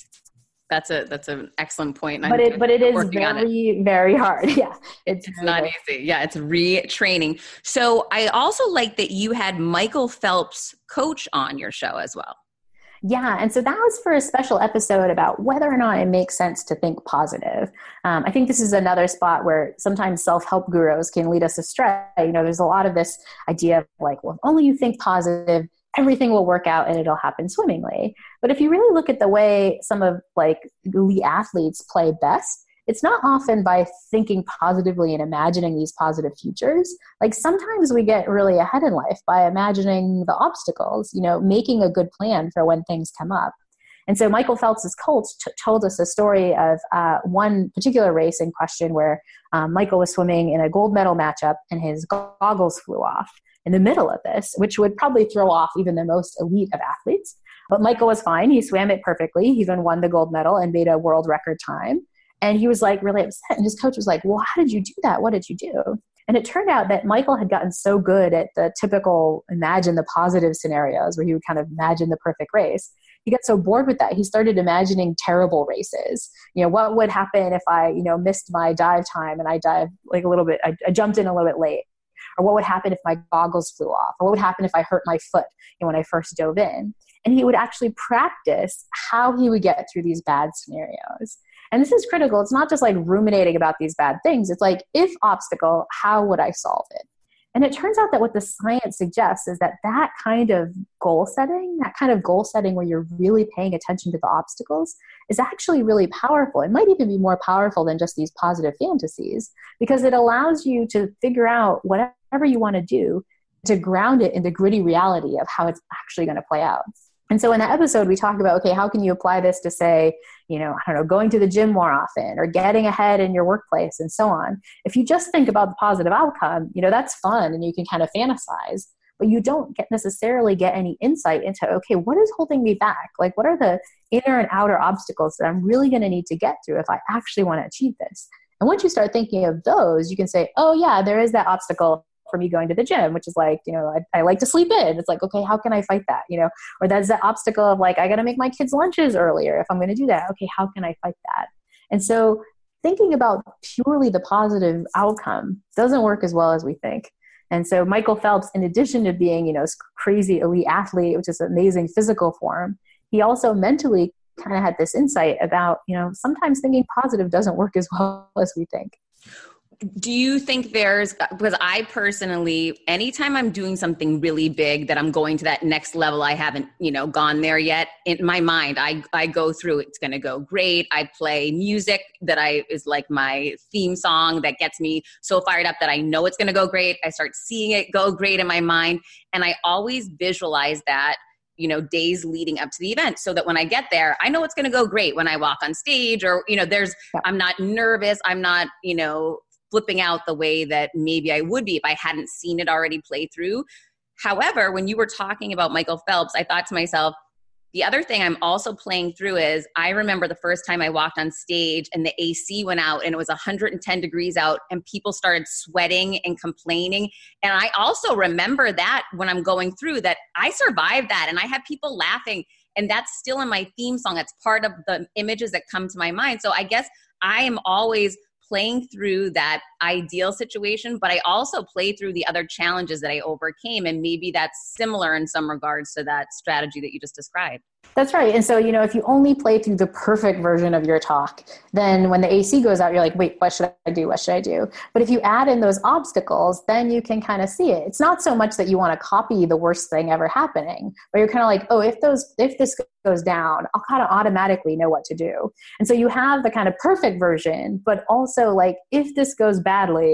That's an excellent point. But it is very, very hard. Yeah. It's not easy. Yeah. It's retraining. So I also like that you had Michael Phelps coach on your show as well. Yeah. And so that was for a special episode about whether or not it makes sense to think positive. I think this is another spot where sometimes self-help gurus can lead us astray. There's a lot of this idea of like, well, if only you think positive, everything will work out and it'll happen swimmingly. But if you really look at the way some of like elite athletes play best, it's not often by thinking positively and imagining these positive futures. Like sometimes we get really ahead in life by imagining the obstacles, making a good plan for when things come up. And so Michael Phelps' coach told us a story of one particular race in question where Michael was swimming in a gold medal matchup and his goggles flew off in the middle of this, which would probably throw off even the most elite of athletes. But Michael was fine. He swam it perfectly. He even won the gold medal and made a world record time. And he was like really upset. And his coach was like, well, how did you do that? What did you do? And it turned out that Michael had gotten so good at the typical imagine the positive scenarios where he would kind of imagine the perfect race. He got so bored with that, he started imagining terrible races. What would happen if I, missed my dive time and I dived like a little bit, I jumped in a little bit late? Or what would happen if my goggles flew off? Or what would happen if I hurt my foot when I first dove in? And he would actually practice how he would get through these bad scenarios. And this is critical. It's not just like ruminating about these bad things. It's like, if obstacle, how would I solve it? And it turns out that what the science suggests is that kind of goal setting where you're really paying attention to the obstacles is actually really powerful. It might even be more powerful than just these positive fantasies because it allows you to figure out whatever you want to do to ground it in the gritty reality of how it's actually going to play out. And so in that episode, we talk about, okay, how can you apply this to say, going to the gym more often or getting ahead in your workplace and so on. If you just think about the positive outcome, that's fun and you can kind of fantasize, but you don't necessarily get any insight into, okay, what is holding me back? Like, what are the inner and outer obstacles that I'm really going to need to get through if I actually want to achieve this? And once you start thinking of those, you can say, oh yeah, there is that obstacle for me going to the gym, which is like, I like to sleep in. It's like, okay, how can I fight that? Or that's the obstacle of like, I got to make my kids lunches earlier if I'm going to do that. Okay, how can I fight that? And so thinking about purely the positive outcome doesn't work as well as we think. And so Michael Phelps, in addition to being, this crazy elite athlete, which is an amazing physical form, he also mentally kind of had this insight about, sometimes thinking positive doesn't work as well as we think. Do you think because I personally, anytime I'm doing something really big that I'm going to that next level, I haven't, gone there yet, in my mind, I go through, it's going to go great. I play music that is like my theme song that gets me so fired up that I know it's going to go great. I start seeing it go great in my mind. And I always visualize that, days leading up to the event so that when I get there, I know it's going to go great when I walk on stage or, I'm not nervous. I'm not, flipping out the way that maybe I would be if I hadn't seen it already play through. However, when you were talking about Michael Phelps, I thought to myself, the other thing I'm also playing through is I remember the first time I walked on stage and the AC went out and it was 110 degrees out and people started sweating and complaining. And I also remember that when I'm going through that I survived that and I had people laughing and that's still in my theme song. That's part of the images that come to my mind. So I guess I am always playing through that ideal situation, but I also play through the other challenges that I overcame. And maybe that's similar in some regards to that strategy that you just described. That's right. And so, if you only play through the perfect version of your talk, then when the AC goes out, you're like, wait, what should I do? What should I do? But if you add in those obstacles, then you can kind of see it. It's not so much that you want to copy the worst thing ever happening, but you're kind of like, oh, if this goes down, I'll kind of automatically know what to do. And so you have the kind of perfect version, but also like, if this goes badly,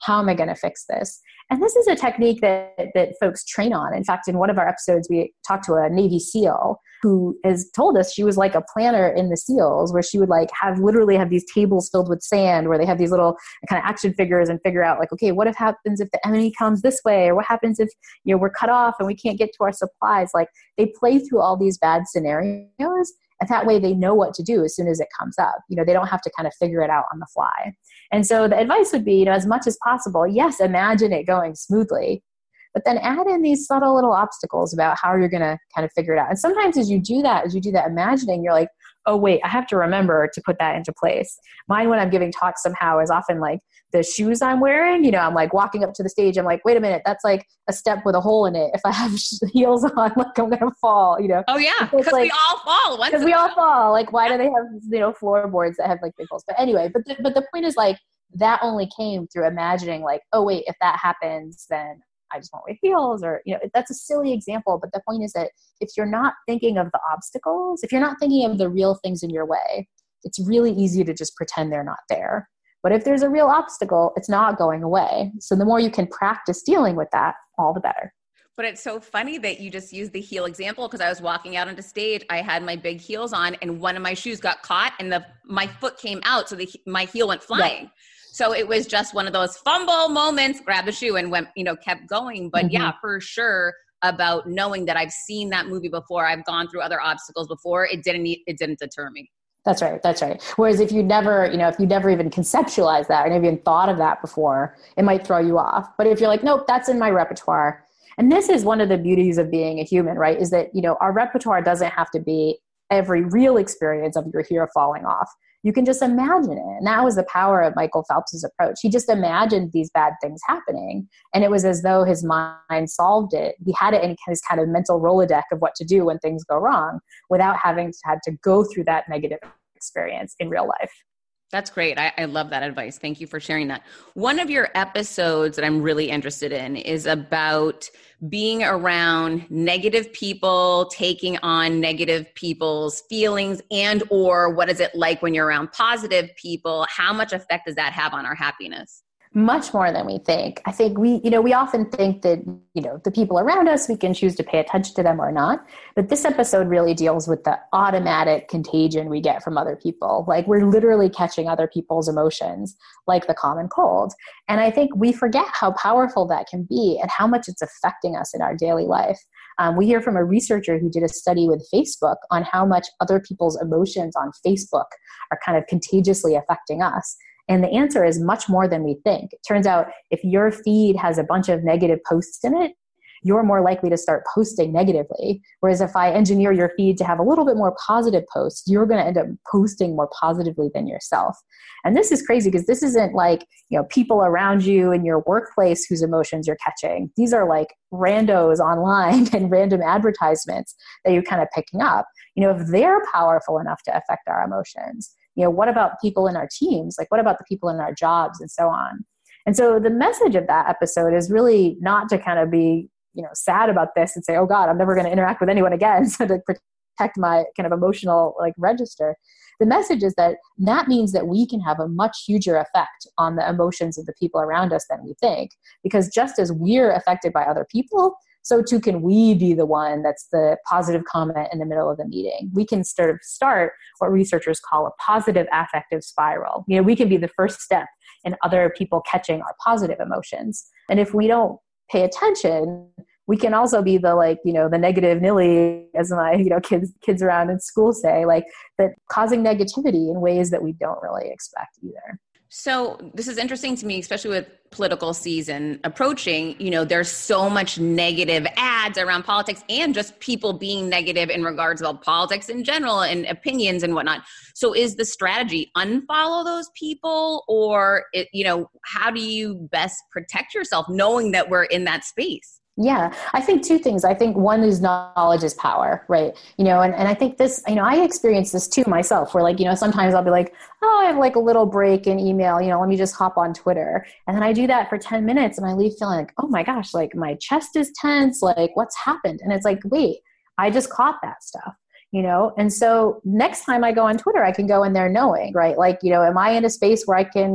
How am I going to fix this? And this is a technique that folks train on. In fact, in one of our episodes, we talked to a Navy SEAL who has told us she was like a planner in the SEALs, where she would like literally have these tables filled with sand where they have these little kind of action figures and figure out like, okay, what happens if the enemy comes this way? Or what happens if, we're cut off and we can't get to our supplies? Like they play through all these bad scenarios. And that way they know what to do as soon as it comes up. They don't have to kind of figure it out on the fly. And so the advice would be, as much as possible, yes, imagine it going smoothly, but then add in these subtle little obstacles about how you're going to kind of figure it out. And sometimes as you do that imagining, you're like, oh, wait, I have to remember to put that into place. Mine, when I'm giving talks somehow, is often like the shoes I'm wearing. I'm like walking up to the stage. I'm like, wait a minute, that's like a step with a hole in it. If I have heels on, like I'm going to fall, Oh yeah, because we all fall. Because we all fall. Like, why do they have, floorboards that have like big holes? But anyway, but the point is like, that only came through imagining like, oh wait, if that happens, then I just won't wear heels, or, that's a silly example. But the point is that if you're not thinking of the obstacles, if you're not thinking of the real things in your way, it's really easy to just pretend they're not there. But if there's a real obstacle, it's not going away. So the more you can practice dealing with that, all the better. But it's so funny that you just used the heel example, because I was walking out onto stage, I had my big heels on and one of my shoes got caught and my foot came out. So my heel went flying. Yeah. So it was just one of those fumble moments, grab the shoe and went, kept going. But yeah, for sure, about knowing that I've seen that movie before, I've gone through other obstacles before, it didn't deter me. That's right. Whereas if you never even conceptualized that or never even thought of that before, it might throw you off. But if you're like, nope, that's in my repertoire. And this is one of the beauties of being a human, right? Is that, our repertoire doesn't have to be every real experience of your hair falling off. You can just imagine it. And that was the power of Michael Phelps' approach. He just imagined these bad things happening. And it was as though his mind solved it. He had it in his kind of mental Rolodeck of what to do when things go wrong without having had to go through that negative experience in real life. That's great. I love that advice. Thank you for sharing that. One of your episodes that I'm really interested in is about being around negative people, taking on negative people's feelings, and or what is it like when you're around positive people? How much effect does that have on our happiness? Much more than we think. I think we often think that, the people around us, we can choose to pay attention to them or not. But this episode really deals with the automatic contagion we get from other people. Like we're literally catching other people's emotions, like the common cold. And I think we forget how powerful that can be and how much it's affecting us in our daily life. We hear from a researcher who did a study with Facebook on how much other people's emotions on Facebook are kind of contagiously affecting us. And the answer is much more than we think. It turns out if your feed has a bunch of negative posts in it, you're more likely to start posting negatively. Whereas if I engineer your feed to have a little bit more positive posts, you're going to end up posting more positively than yourself. And this is crazy because this isn't like, people around you in your workplace whose emotions you're catching. These are like randos online and random advertisements that you're kind of picking up. If they're powerful enough to affect our emotions, what about people in our teams? Like, what about the people in our jobs and so on? And so the message of that episode is really not to kind of be, sad about this and say, oh God, I'm never going to interact with anyone again. So to protect my kind of emotional register. The message is that means that we can have a much huger effect on the emotions of the people around us than we think. Because just as we're affected by other people, so too can we be the one that's the positive comment in the middle of the meeting. We can start what researchers call a positive affective spiral. We can be the first step in other people catching our positive emotions. And if we don't pay attention, we can also be the the negative Nilly, as my kids around in school say, that causing negativity in ways that we don't really expect either. So this is interesting to me, especially with political season approaching. There's so much negative ads around politics and just people being negative in regards to politics in general and opinions and whatnot. So is the strategy unfollow those people, or how do you best protect yourself knowing that we're in that space? Yeah, I think two things. I think one is knowledge is power, right? And I think this, I experience this too myself where sometimes I'll be like, oh, I have a little break in email, let me just hop on Twitter. And then I do that for 10 minutes and I leave feeling like, oh my gosh, my chest is tense, what's happened? And it's like, wait, I just caught that stuff. And so next time I go on Twitter, I can go in there knowing, right? Am I in a space where I can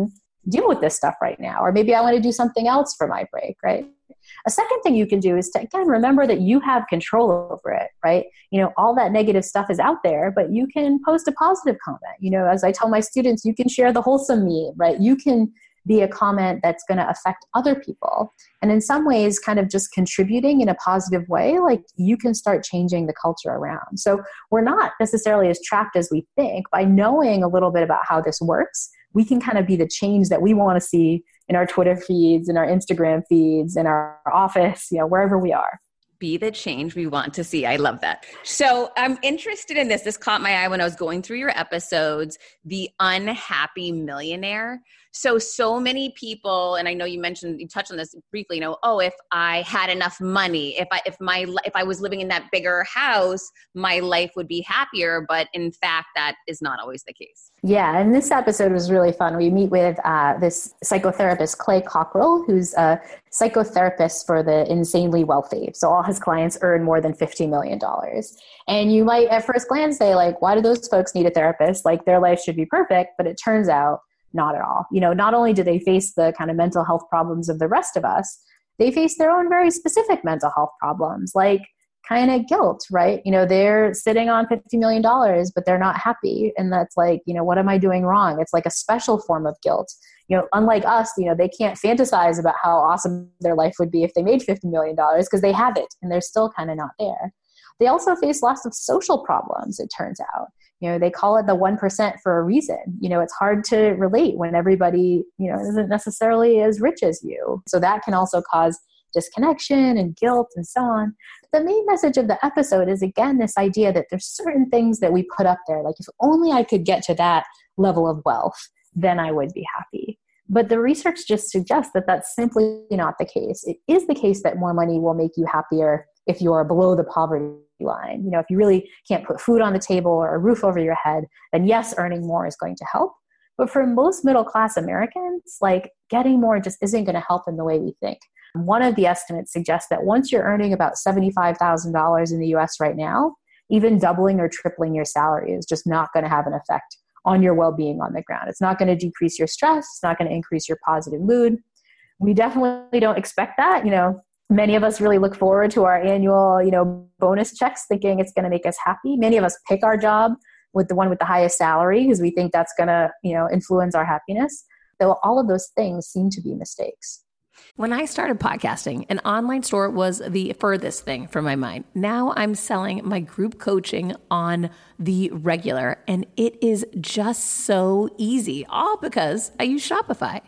deal with this stuff right now. Or maybe I want to do something else for my break, right? A second thing you can do is to, again, remember that you have control over it, right? All that negative stuff is out there, but you can post a positive comment. As I tell my students, you can share the wholesome meme, right? You can be a comment that's going to affect other people. And in some ways, kind of just contributing in a positive way, like you can start changing the culture around. So we're not necessarily as trapped as we think. By knowing a little bit about how this works, we can kind of be the change that we want to see in our Twitter feeds, in our Instagram feeds, in our office, wherever we are. Be the change we want to see. I love that. So I'm interested in this. This caught my eye when I was going through your episodes, the unhappy millionaire. So many people, and I know you touched on this briefly, if I had enough money, if I was living in that bigger house, my life would be happier. But in fact, that is not always the case. Yeah. And this episode was really fun. We meet with this psychotherapist, Clay Cockrell, who's a psychotherapist for the insanely wealthy. So all his clients earn more than $50 million. And you might at first glance say, like, why do those folks need a therapist? Like, their life should be perfect. But it turns out not at all. Not only do they face the kind of mental health problems of the rest of us, they face their own very specific mental health problems, like kind of guilt, right? They're sitting on $50 million, but they're not happy. And that's like, what am I doing wrong? It's like a special form of guilt. Unlike us, they can't fantasize about how awesome their life would be if they made $50 million because they have it and they're still kind of not there. They also face lots of social problems, it turns out. They call it the 1% for a reason. It's hard to relate when everybody, isn't necessarily as rich as you. So that can also cause disconnection and guilt and so on. The main message of the episode is, again, this idea that there's certain things that we put up there. Like, if only I could get to that level of wealth, then I would be happy. But the research just suggests that that's simply not the case. It is the case that more money will make you happier if you're below the poverty line. If you really can't put food on the table or a roof over your head, then yes, earning more is going to help. But for most middle-class Americans, like, getting more just isn't going to help in the way we think. One of the estimates suggests that once you're earning about $75,000 in the US right now, even doubling or tripling your salary is just not going to have an effect on your well-being on the ground. It's not going to decrease your stress. It's not going to increase your positive mood. We definitely don't expect that. Many of us really look forward to our annual, bonus checks, thinking it's going to make us happy. Many of us pick our job with the one with the highest salary because we think that's going to, influence our happiness. Though all of those things seem to be mistakes. When I started podcasting, an online store was the furthest thing from my mind. Now I'm selling my group coaching on the regular, and it is just so easy, all because I use Shopify.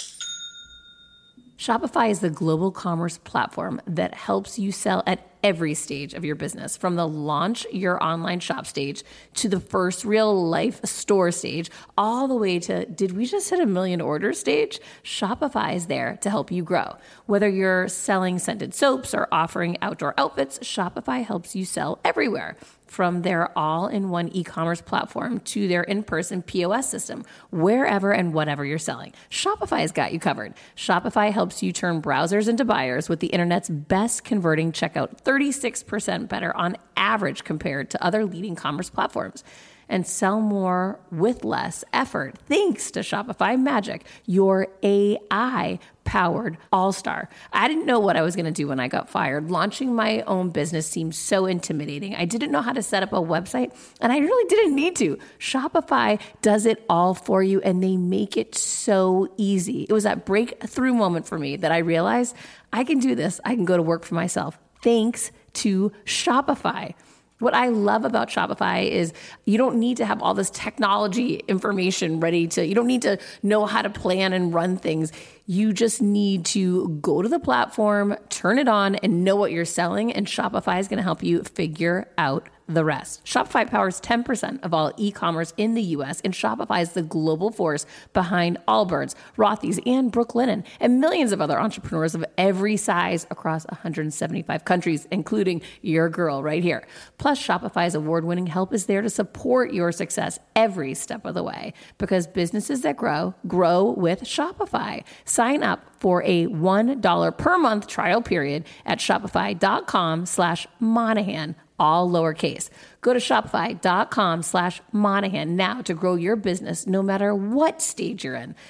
Shopify is the global commerce platform that helps you sell at every stage of your business, from the launch your online shop stage to the first real life store stage, all the way to, did we just hit 1 million orders stage? Shopify is there to help you grow. Whether you're selling scented soaps or offering outdoor outfits, Shopify helps you sell everywhere. From their all-in-one e-commerce platform to their in-person POS system, wherever and whatever you're selling, Shopify has got you covered. Shopify helps you turn browsers into buyers with the internet's best converting checkout, 36% better on average compared to other leading commerce platforms. And sell more with less effort thanks to Shopify Magic, your AI-powered all-star. I didn't know what I was going to do when I got fired. Launching my own business seemed so intimidating. I didn't know how to set up a website, and I really didn't need to. Shopify does it all for you, and they make it so easy. It was that breakthrough moment for me that I realized I can do this. I can go to work for myself thanks to Shopify. What I love about Shopify is you don't need to have all this technology information you don't need to know how to plan and run things. You just need to go to the platform, turn it on, and know what you're selling, and Shopify is going to help you figure out the rest. Shopify powers 10% of all e-commerce in the U.S., and Shopify is the global force behind Allbirds, Rothy's, and Brooklinen, and millions of other entrepreneurs of every size across 175 countries, including your girl right here. Plus, Shopify's award-winning help is there to support your success every step of the way, because businesses that grow with Shopify. Sign up for a $1 per month trial period at shopify.com/Monahan, all lowercase. Go to shopify.com/Monahan now to grow your business no matter what stage you're in.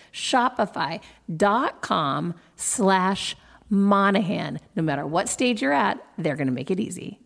Shopify.com/Monahan. No matter what stage you're at, they're going to make it easy.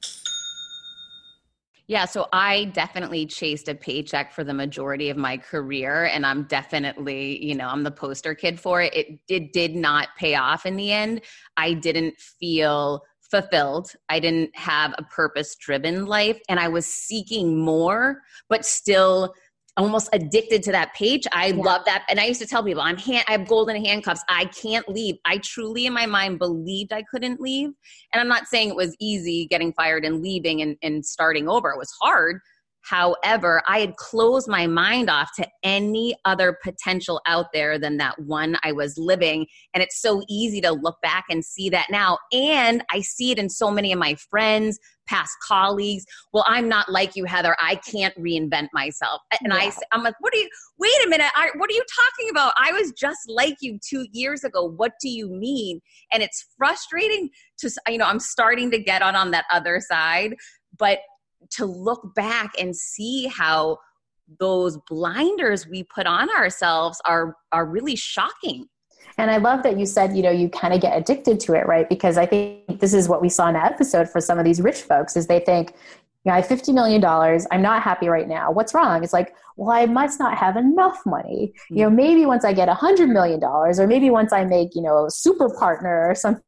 Yeah, so I definitely chased a paycheck for the majority of my career, and I'm definitely, I'm the poster kid for it. It did not pay off in the end. I didn't feel fulfilled. I didn't have a purpose-driven life, and I was seeking more, but still almost addicted to that page. I love that. And I used to tell people, I have golden handcuffs. I can't leave. I truly in my mind believed I couldn't leave. And I'm not saying it was easy getting fired and leaving and starting over. It was hard. However, I had closed my mind off to any other potential out there than that one I was living. And it's so easy to look back and see that now. And I see it in so many of my friends, past colleagues. Well, I'm not like you, Heather. I can't reinvent myself. And I'm like, wait a minute. What are you talking about? I was just like you 2 years ago. What do you mean? And it's frustrating to, I'm starting to get on that other side, but to look back and see how those blinders we put on ourselves are really shocking. And I love that you said, you kind of get addicted to it, right? Because I think this is what we saw in the episode for some of these rich folks is they think, I have $50 million. I'm not happy right now. What's wrong? It's like, well, I must not have enough money. Mm-hmm. Maybe once I get $100 million or maybe once I make, a super partner or something.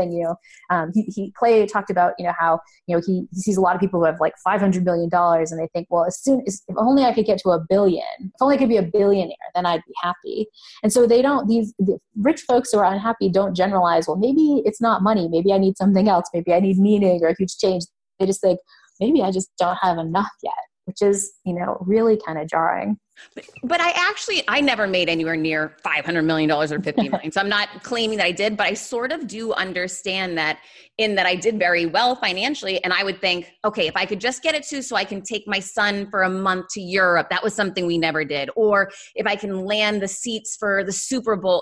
Clay talked about, how, he sees a lot of people who have like $500 million and they think, well, if only I could get to $1 billion, if only I could be a billionaire, then I'd be happy. And so the rich folks who are unhappy don't generalize, well, maybe it's not money. Maybe I need something else. Maybe I need meaning or a huge change. They just think, maybe I just don't have enough yet, which is, really kind of jarring. But I never made anywhere near $500 million or $50 million. So I'm not claiming that I did, but I sort of do understand that in that I did very well financially. And I would think, okay, if I could just get it so I can take my son for a month to Europe, that was something we never did. Or if I can land the seats for the Super Bowl,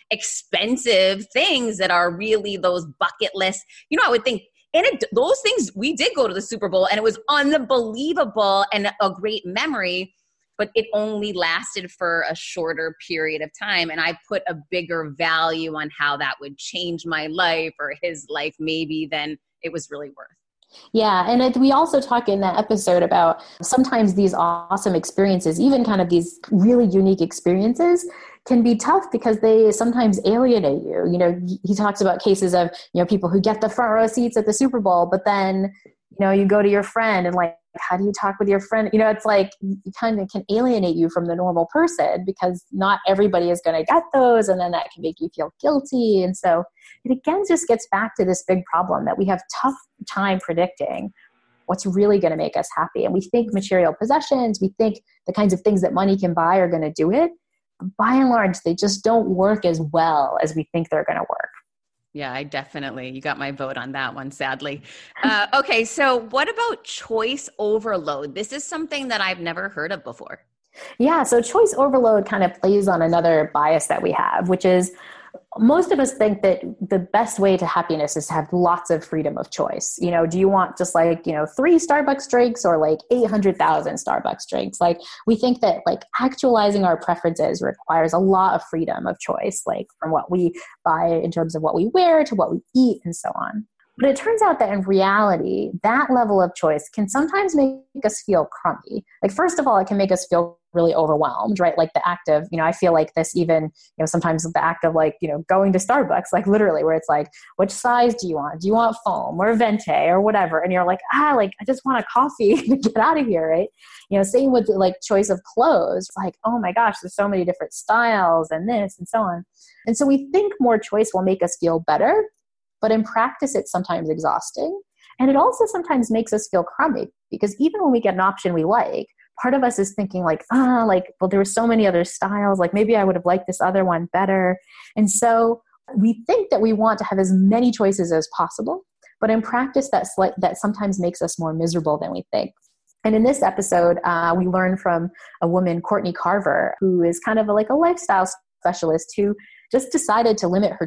expensive things that are really those bucket lists, I would think, those things, we did go to the Super Bowl and it was unbelievable and a great memory. But it only lasted for a shorter period of time. And I put a bigger value on how that would change my life or his life maybe than it was really worth. Yeah. And we also talk in that episode about sometimes these awesome experiences, even kind of these really unique experiences can be tough because they sometimes alienate you. He talks about cases of, people who get the front row seats at the Super Bowl, but then, you go to your friend and like, how do you talk with your friend? It's like you kind of can alienate you from the normal person because not everybody is going to get those. And then that can make you feel guilty. And so it again just gets back to this big problem that we have tough time predicting what's really going to make us happy. And we think material possessions, we think the kinds of things that money can buy are going to do it. By and large, they just don't work as well as we think they're going to work. Yeah, you got my vote on that one, sadly. Okay, so what about choice overload? This is something that I've never heard of before. Yeah, so choice overload kind of plays on another bias that we have, which is most of us think that the best way to happiness is to have lots of freedom of choice. Do you want just like, 3 Starbucks drinks or like 800,000 Starbucks drinks? Like we think that like actualizing our preferences requires a lot of freedom of choice, like from what we buy in terms of what we wear to what we eat and so on. But it turns out that in reality, that level of choice can sometimes make us feel crummy. Like, first of all, it can make us feel really overwhelmed, right? Like the act of, I feel like this even, sometimes the act of like, going to Starbucks, like literally where it's like, which size do you want? Do you want foam or venti or whatever? And you're like, I just want a coffee to get out of here, right? Same with like choice of clothes. Like, oh my gosh, there's so many different styles and this and so on. And so we think more choice will make us feel better. But in practice, it's sometimes exhausting. And it also sometimes makes us feel crummy because even when we get an option we like, part of us is thinking like, well, there were so many other styles. Like maybe I would have liked this other one better. And so we think that we want to have as many choices as possible. But in practice, that sometimes makes us more miserable than we think. And in this episode, we learn from a woman, Courtney Carver, who is kind of like a lifestyle specialist who just decided to limit her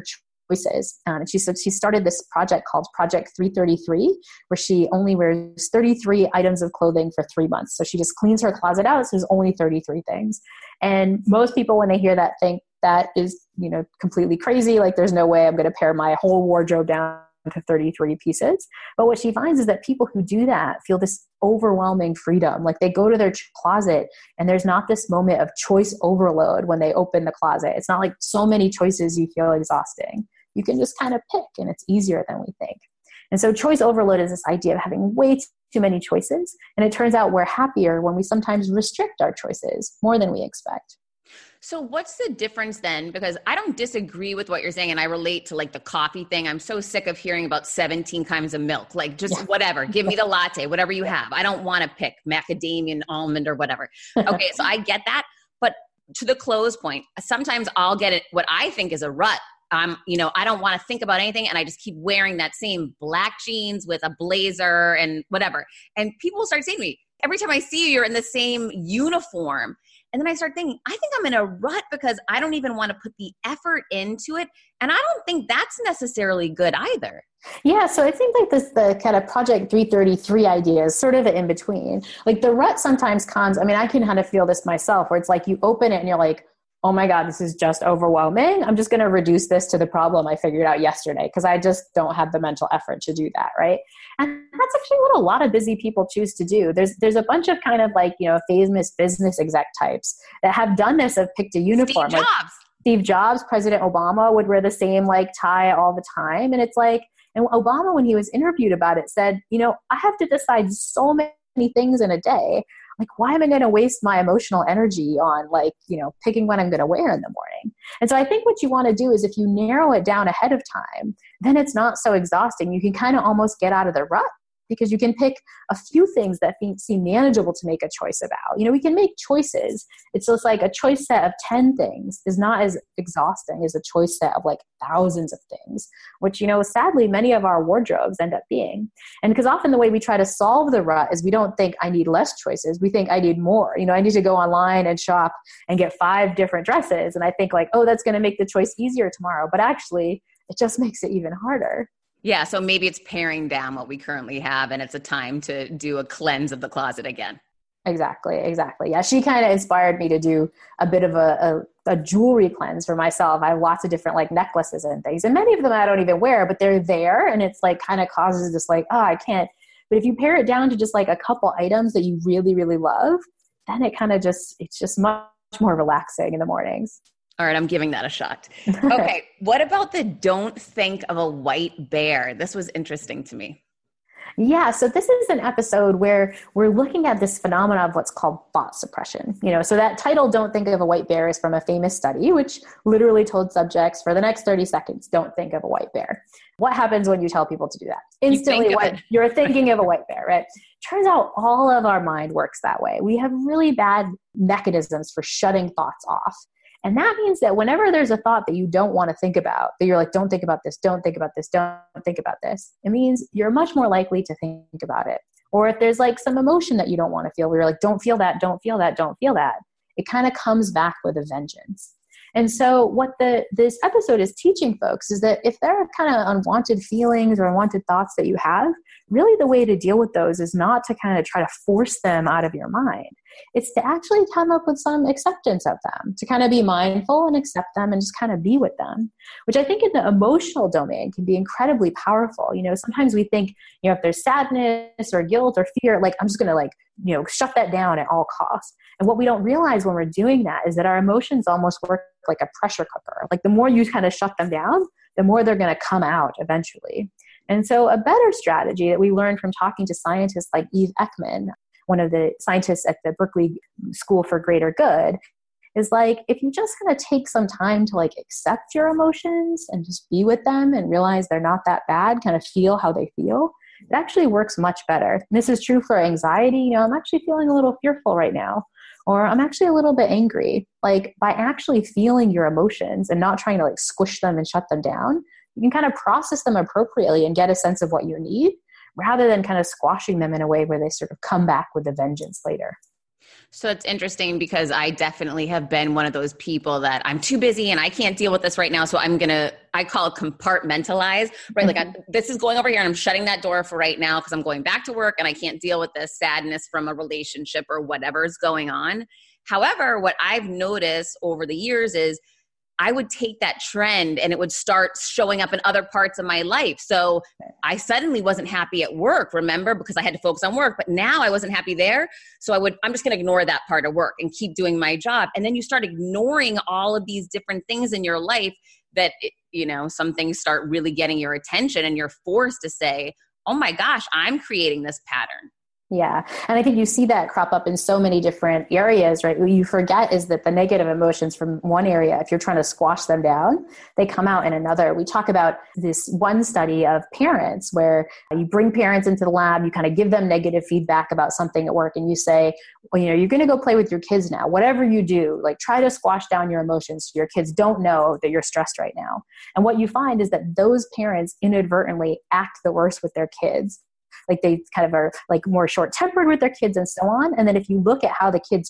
choices. And she said she started this project called Project 333, where she only wears 33 items of clothing for 3 months. So she just cleans her closet out. So there's only 33 things. And most people, when they hear that, think that is, completely crazy. Like, there's no way I'm going to pare my whole wardrobe down to 33 pieces. But what she finds is that people who do that feel this overwhelming freedom. Like, they go to their closet and there's not this moment of choice overload when they open the closet. It's not like so many choices you feel exhausting. You can just kind of pick, and it's easier than we think. And so choice overload is this idea of having way too many choices. And it turns out we're happier when we sometimes restrict our choices more than we expect. So what's the difference then? Because I don't disagree with what you're saying, and I relate to like the coffee thing. I'm so sick of hearing about 17 kinds of milk. Like, just whatever, give me the latte, whatever you have. I don't want to pick macadamia, almond, or whatever. Okay, so I get that. But to the close point, sometimes I'll get it, what I think is a rut. I don't want to think about anything, and I just keep wearing that same black jeans with a blazer and whatever. And people start saying to me, every time I see you, you're in the same uniform. And then I start thinking, I think I'm in a rut because I don't even want to put the effort into it. And I don't think that's necessarily good either. Yeah, so I think like the kind of Project 333 idea is sort of in between. Like, the rut sometimes comes, I can kind of feel this myself, where it's like you open it and you're like, oh my God, this is just overwhelming. I'm just going to reduce this to the problem I figured out yesterday because I just don't have the mental effort to do that, right? And that's actually what a lot of busy people choose to do. There's a bunch of kind of like, famous business exec types that have done this, have picked a uniform. Steve Jobs. Steve Jobs, President Obama would wear the same like tie all the time. And it's like, and Obama, when he was interviewed about it, said, I have to decide so many things in a day. Like, why am I going to waste my emotional energy on picking what I'm going to wear in the morning? And so I think what you want to do is, if you narrow it down ahead of time, then it's not so exhausting. You can kind of almost get out of the rut because you can pick a few things that seem manageable to make a choice about. We can make choices. It's just like a choice set of 10 things is not as exhausting as a choice set of like thousands of things, which, sadly, many of our wardrobes end up being. And because often the way we try to solve the rut is we don't think I need less choices. We think I need more. I need to go online and shop and get 5 different dresses. And I think like, oh, that's going to make the choice easier tomorrow. But actually, it just makes it even harder. Yeah, so maybe it's paring down what we currently have, and it's a time to do a cleanse of the closet again. Exactly. Yeah, she kind of inspired me to do a bit of a jewelry cleanse for myself. I have lots of different like necklaces and things, and many of them I don't even wear, but they're there, and it's like kind of causes this like, oh, I can't. But if you pare it down to just like a couple items that you really, really love, then it's just much more relaxing in the mornings. All right, I'm giving that a shot. Okay, what about the don't think of a white bear? This was interesting to me. Yeah, so this is an episode where we're looking at this phenomenon of what's called thought suppression. So that title, Don't Think of a White Bear, is from a famous study, which literally told subjects for the next 30 seconds, don't think of a white bear. What happens when you tell people to do that? Instantly, you're thinking of a white bear, right? Turns out all of our mind works that way. We have really bad mechanisms for shutting thoughts off. And that means that whenever there's a thought that you don't want to think about, that you're like, don't think about this, don't think about this, don't think about this, it means you're much more likely to think about it. Or if there's like some emotion that you don't want to feel, where you're like, don't feel that, don't feel that, don't feel that, it kind of comes back with a vengeance. And so what this episode is teaching folks is that if there are kind of unwanted feelings or unwanted thoughts that you have, really the way to deal with those is not to kind of try to force them out of your mind. It's to actually come up with some acceptance of them, to kind of be mindful and accept them and just kind of be with them, which I think in the emotional domain can be incredibly powerful. Sometimes we think, if there's sadness or guilt or fear, like I'm just going to shut that down at all costs. And what we don't realize when we're doing that is that our emotions almost work like a pressure cooker. Like the more you kind of shut them down, the more they're going to come out eventually. And so a better strategy that we learned from talking to scientists like Eve Ekman, one of the scientists at the Berkeley School for Greater Good, is like, if you just kind of take some time to like accept your emotions and just be with them and realize they're not that bad, kind of feel how they feel, it actually works much better. And this is true for anxiety. I'm actually feeling a little fearful right now, or I'm actually a little bit angry. Like by actually feeling your emotions and not trying to like squish them and shut them down, you can kind of process them appropriately and get a sense of what you need, rather than kind of squashing them in a way where they sort of come back with a vengeance later. So it's interesting because I definitely have been one of those people that I'm too busy and I can't deal with this right now. So I call it compartmentalize, right? Like this is going over here and I'm shutting that door for right now because I'm going back to work and I can't deal with this sadness from a relationship or whatever is going on. However, what I've noticed over the years is I would take that trend and it would start showing up in other parts of my life. So I suddenly wasn't happy at work, remember, because I had to focus on work, but now I wasn't happy there. So I'm just going to ignore that part of work and keep doing my job. And then you start ignoring all of these different things in your life that, some things start really getting your attention and you're forced to say, oh my gosh, I'm creating this pattern. Yeah. And I think you see that crop up in so many different areas, right? What you forget is that the negative emotions from one area, if you're trying to squash them down, they come out in another. We talk about this one study of parents where you bring parents into the lab, you kind of give them negative feedback about something at work and you say, well, you're going to go play with your kids now. Whatever you do, like try to squash down your emotions so your kids don't know that you're stressed right now. And what you find is that those parents inadvertently act the worst with their kids. Like they kind of are like more short-tempered with their kids and so on. And then if you look at how the kids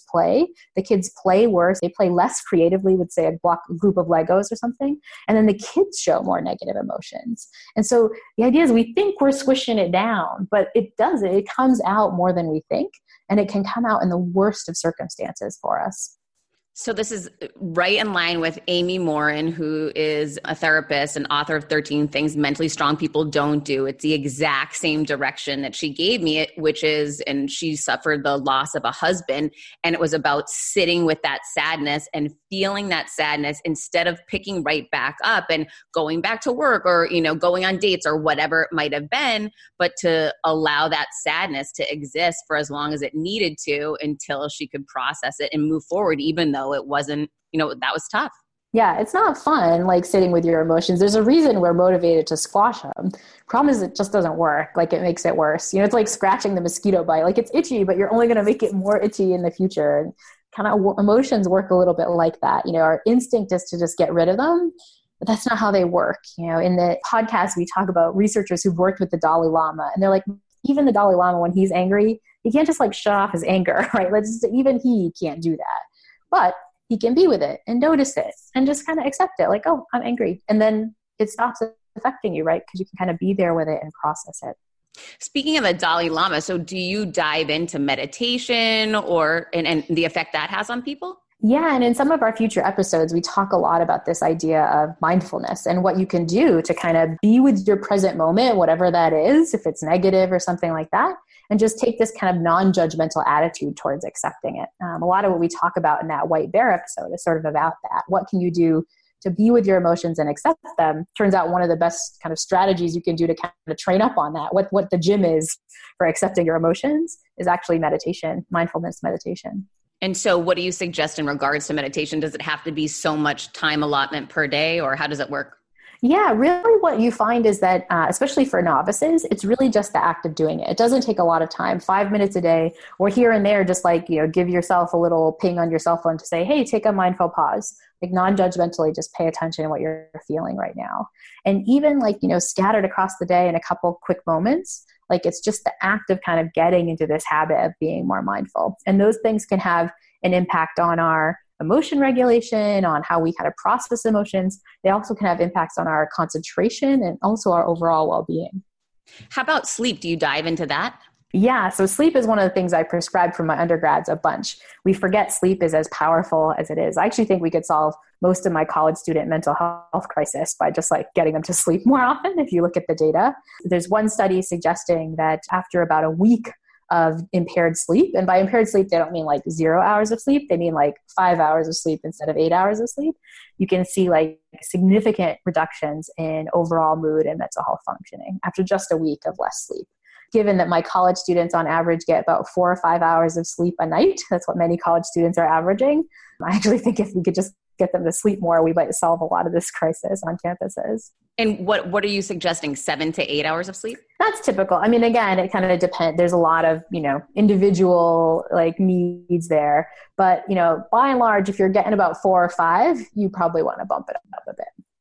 play worse. They play less creatively with, say, a group of Legos or something. And then the kids show more negative emotions. And so the idea is we think we're squishing it down, but it doesn't. It comes out more than we think. And it can come out in the worst of circumstances for us. So this is right in line with Amy Morin, who is a therapist and author of 13 Things Mentally Strong People Don't Do. It's the exact same direction that she gave me, and she suffered the loss of a husband. And it was about sitting with that sadness and feeling that sadness instead of picking right back up and going back to work or, going on dates or whatever it might have been, but to allow that sadness to exist for as long as it needed to until she could process it and move forward, even though it wasn't, that was tough. Yeah, it's not fun, like sitting with your emotions. There's a reason we're motivated to squash them. Problem is it just doesn't work. Like it makes it worse. It's like scratching the mosquito bite. Like it's itchy, but you're only going to make it more itchy in the future. And kind of emotions work a little bit like that. Our instinct is to just get rid of them, but that's not how they work. In the podcast, we talk about researchers who've worked with the Dalai Lama, and they're like, even the Dalai Lama, when he's angry, he can't just like shut off his anger, right? Even he can't do that. But he can be with it and notice it and just kind of accept it. Like, oh, I'm angry. And then it stops affecting you, right? Because you can kind of be there with it and process it. Speaking of the Dalai Lama, so do you dive into meditation and the effect that has on people? Yeah. And in some of our future episodes, we talk a lot about this idea of mindfulness and what you can do to kind of be with your present moment, whatever that is, if it's negative or something like that, and just take this kind of non-judgmental attitude towards accepting it. A lot of what we talk about in that White Bear episode is sort of about that. What can you do to be with your emotions and accept them? Turns out one of the best kind of strategies you can do to kind of train up on that, what the gym is for accepting your emotions, is actually meditation, mindfulness meditation. And so what do you suggest in regards to meditation? Does it have to be so much time allotment per day, or how does it work? Yeah, really what you find is that, especially for novices, it's really just the act of doing it. It doesn't take a lot of time, 5 minutes a day, or here and there, just like, give yourself a little ping on your cell phone to say, hey, take a mindful pause, like non-judgmentally, just pay attention to what you're feeling right now. And even like, scattered across the day in a couple quick moments, like it's just the act of kind of getting into this habit of being more mindful. And those things can have an impact on our emotion regulation, on how we kind of process emotions. They also can have impacts on our concentration and also our overall well-being. How about sleep? Do you dive into that? Yeah. So sleep is one of the things I prescribe for my undergrads a bunch. We forget sleep is as powerful as it is. I actually think we could solve most of my college student mental health crisis by just like getting them to sleep more often. If you look at the data, there's one study suggesting that after about a week of impaired sleep, and by impaired sleep, they don't mean like 0 hours of sleep. They mean like 5 hours of sleep instead of 8 hours of sleep. You can see like significant reductions in overall mood and mental health functioning after just a week of less sleep. Given that my college students on average get about 4 or 5 hours of sleep a night, that's what many college students are averaging. I actually think if we could just get them to sleep more, we might solve a lot of this crisis on campuses. And what are you suggesting, 7 to 8 hours of sleep? That's typical. I mean, again, it kind of depends. There's a lot of, individual like needs there. But, by and large, if you're getting about 4 or 5, you probably want to bump it up a bit.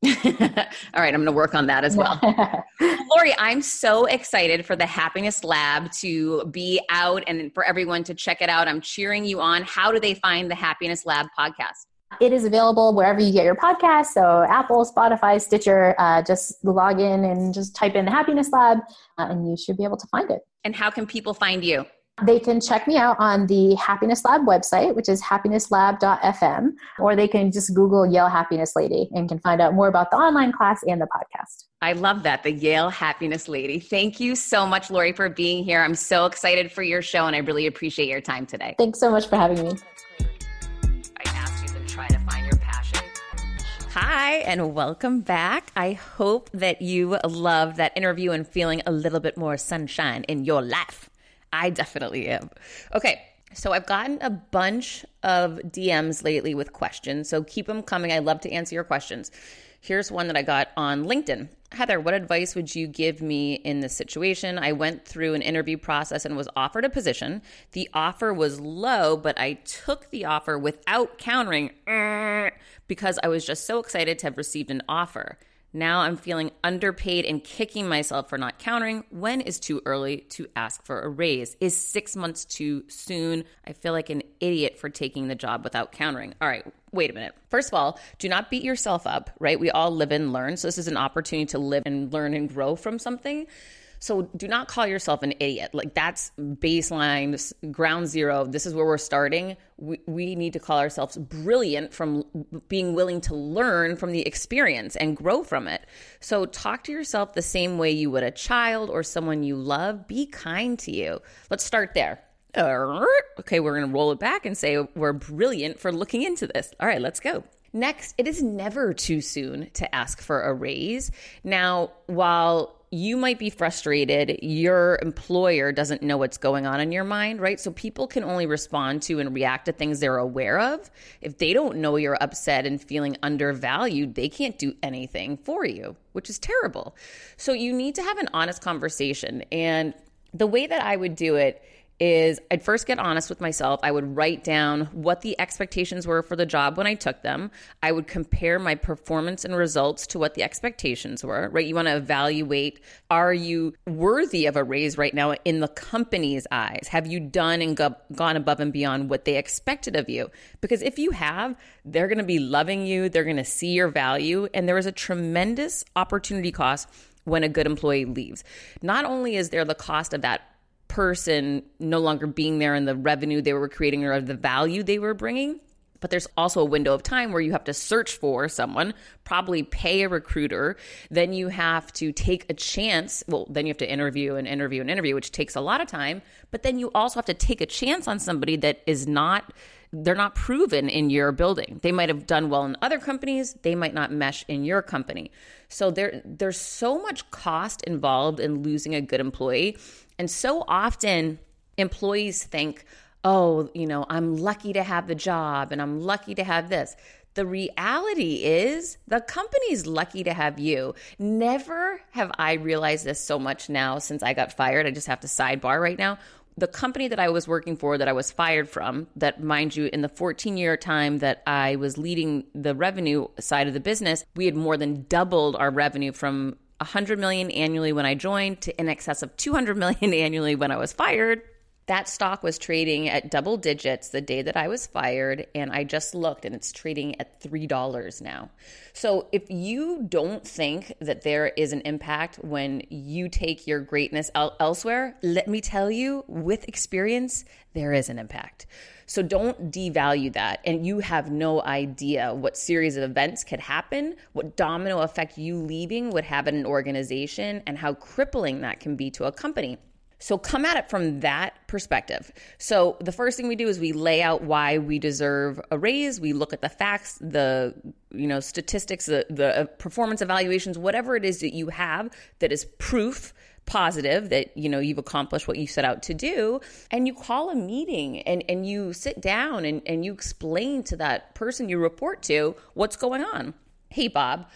All right, I'm going to work on that as well. Lori, I'm so excited for the Happiness Lab to be out and for everyone to check it out. I'm cheering you on. How do they find the Happiness Lab podcast? It is available wherever you get your podcasts. So Apple, Spotify, Stitcher, just log in and just type in the Happiness Lab and you should be able to find it. And how can people find you? They can check me out on the Happiness Lab website, which is happinnesslab.fm, or they can just Google Yale Happiness Lady and can find out more about the online class and the podcast. I love that, the Yale Happiness Lady. Thank you so much, Lori, for being here. I'm so excited for your show, and I really appreciate your time today. Thanks so much for having me. I asked you to try to find your passion. Hi, and welcome back. I hope that you loved that interview and feeling a little bit more sunshine in your life. I definitely am. Okay, so I've gotten a bunch of DMs lately with questions, so keep them coming. I love to answer your questions. Here's one that I got on LinkedIn. Heather, what advice would you give me in this situation? I went through an interview process and was offered a position. The offer was low, but I took the offer without countering because I was just so excited to have received an offer. Now I'm feeling underpaid and kicking myself for not countering. When is too early to ask for a raise? Is 6 months too soon? I feel like an idiot for taking the job without countering. All right, wait a minute. First of all, do not beat yourself up, right? We all live and learn. So this is an opportunity to live and learn and grow from something. So do not call yourself an idiot. Like that's baseline, ground zero. This is where we're starting. We need to call ourselves brilliant from being willing to learn from the experience and grow from it. So talk to yourself the same way you would a child or someone you love. Be kind to you. Let's start there. Okay, we're going to roll it back and say we're brilliant for looking into this. All right, let's go. Next, it is never too soon to ask for a raise. Now, while you might be frustrated, your employer doesn't know what's going on in your mind, right? So people can only respond to and react to things they're aware of. If they don't know you're upset and feeling undervalued, they can't do anything for you, which is terrible. So you need to have an honest conversation. And the way that I would do it is I'd first get honest with myself. I would write down what the expectations were for the job when I took them. I would compare my performance and results to what the expectations were, right? You want to evaluate, are you worthy of a raise right now in the company's eyes? Have you done and gone above and beyond what they expected of you? Because if you have, they're going to be loving you. They're going to see your value. And there is a tremendous opportunity cost when a good employee leaves. Not only is there the cost of that person no longer being there and the revenue they were creating or the value they were bringing, but there's also a window of time where you have to search for someone, probably pay a recruiter, then you have to take a chance. Well, then you have to interview, which takes a lot of time, but then you also have to take a chance on somebody that they're not proven in your building. They might have done well in other companies. They might not mesh in your company. So there's so much cost involved in losing a good employee. And so often employees think, oh, I'm lucky to have the job and I'm lucky to have this. The reality is the company's lucky to have you. Never have I realized this so much now since I got fired. I just have to sidebar right now. The company that I was working for that I was fired from, that mind you, in the 14-year time that I was leading the revenue side of the business, we had more than doubled our revenue from $100 million annually when I joined to in excess of $200 million annually when I was fired. That stock was trading at double digits the day that I was fired, and I just looked and it's trading at $3 now. So if you don't think that there is an impact when you take your greatness elsewhere, let me tell you, with experience, there is an impact. So don't devalue that. And you have no idea what series of events could happen, what domino effect you leaving would have in an organization, and how crippling that can be to a company. So come at it from that perspective. So the first thing we do is we lay out why we deserve a raise. We look at the facts, the statistics, the performance evaluations, whatever it is that you have that is proof positive that you've accomplished what you set out to do, and you call a meeting and you sit down and you explain to that person you report to what's going on. hey, Bob,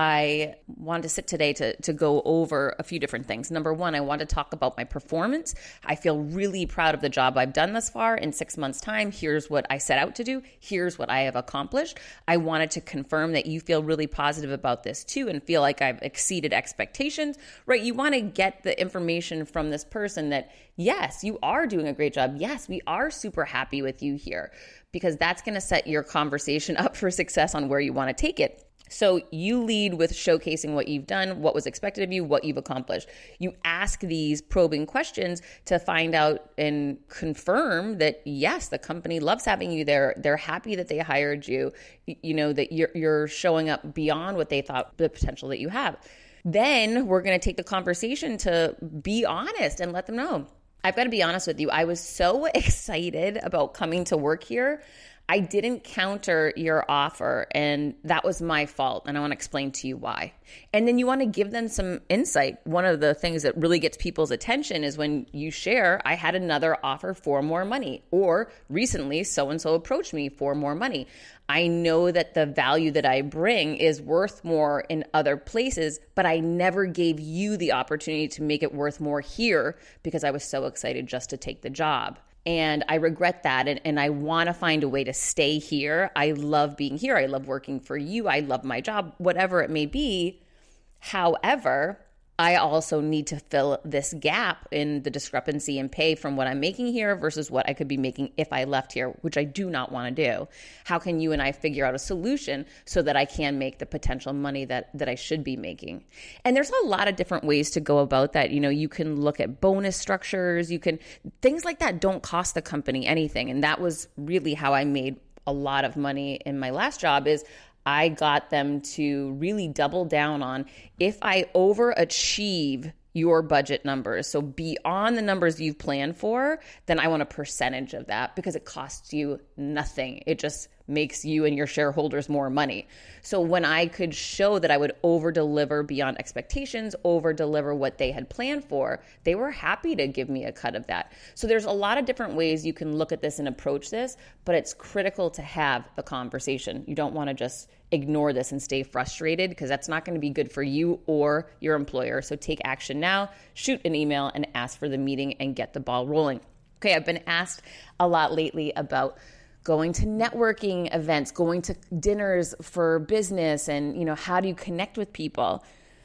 I wanted to sit today to go over a few different things. Number one, I want to talk about my performance. I feel really proud of the job I've done thus far. In 6 months' time, here's what I set out to do. Here's what I have accomplished. I wanted to confirm that you feel really positive about this too and feel like I've exceeded expectations, right? You want to get the information from this person that, yes, you are doing a great job. Yes, we are super happy with you here, because that's going to set your conversation up for success on where you want to take it. So you lead with showcasing what you've done, what was expected of you, what you've accomplished. You ask these probing questions to find out and confirm that, yes, the company loves having you there. They're happy that they hired you, that you're showing up beyond what they thought the potential that you have. Then we're going to take the conversation to be honest and let them know. I've got to be honest with you. I was so excited about coming to work here. I didn't counter your offer, and that was my fault, and I want to explain to you why. And then you want to give them some insight. One of the things that really gets people's attention is when you share, I had another offer for more money, or recently so-and-so approached me for more money. I know that the value that I bring is worth more in other places, but I never gave you the opportunity to make it worth more here because I was so excited just to take the job. And I regret that. And I want to find a way to stay here. I love being here. I love working for you. I love my job, whatever it may be. However, I also need to fill this gap in the discrepancy in pay from what I'm making here versus what I could be making if I left here, which I do not want to do. How can you and I figure out a solution so that I can make the potential money that I should be making? And there's a lot of different ways to go about that. You can look at bonus structures. Things like that don't cost the company anything. And that was really how I made a lot of money in my last job is I got them to really double down on, if I overachieve your budget numbers, so beyond the numbers you've planned for, then I want a percentage of that because it costs you nothing. It just makes you and your shareholders more money. So when I could show that I would over-deliver beyond expectations, over-deliver what they had planned for, they were happy to give me a cut of that. So there's a lot of different ways you can look at this and approach this, but it's critical to have the conversation. You don't want to just ignore this and stay frustrated because that's not going to be good for you or your employer. So take action now, shoot an email and ask for the meeting and get the ball rolling. Okay, I've been asked a lot lately about going to networking events, going to dinners for business, and how do you connect with people?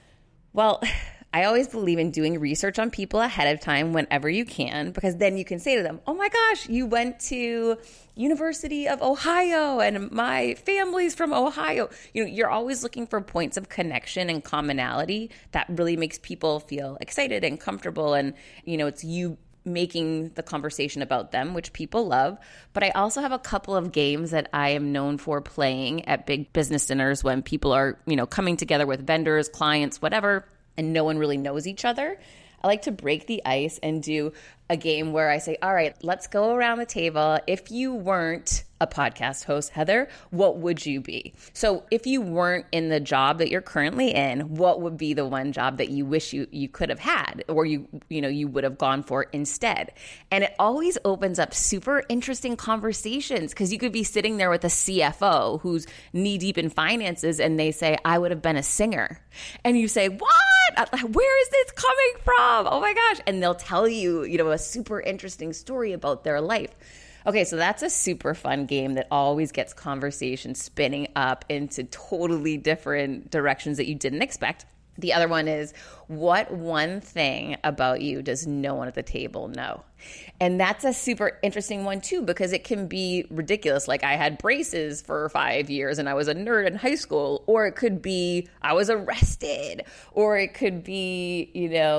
Well, I always believe in doing research on people ahead of time whenever you can, because then you can say to them, oh my gosh, you went to University of Ohio and my family's from Ohio. You're always looking for points of connection and commonality that really makes people feel excited and comfortable. And, it's you making the conversation about them, which people love. But I also have a couple of games that I am known for playing at big business dinners when people are, coming together with vendors, clients, whatever, and no one really knows each other. I like to break the ice and do a game where I say, all right, let's go around the table. If you weren't a podcast host, Heather, what would you be? So if you weren't in the job that you're currently in, what would be the one job that you wish you could have had or you would have gone for instead? And it always opens up super interesting conversations because you could be sitting there with a CFO who's knee deep in finances and they say, I would have been a singer. And you say, what? Where is this coming from? Oh my gosh. And they'll tell you, a super interesting story about their life. Okay, so that's a super fun game that always gets conversation spinning up into totally different directions that you didn't expect. The other one is, what one thing about you does no one at the table know? And that's a super interesting one too, because it can be ridiculous. Like I had braces for 5 years and I was a nerd in high school, or it could be I was arrested, or it could be,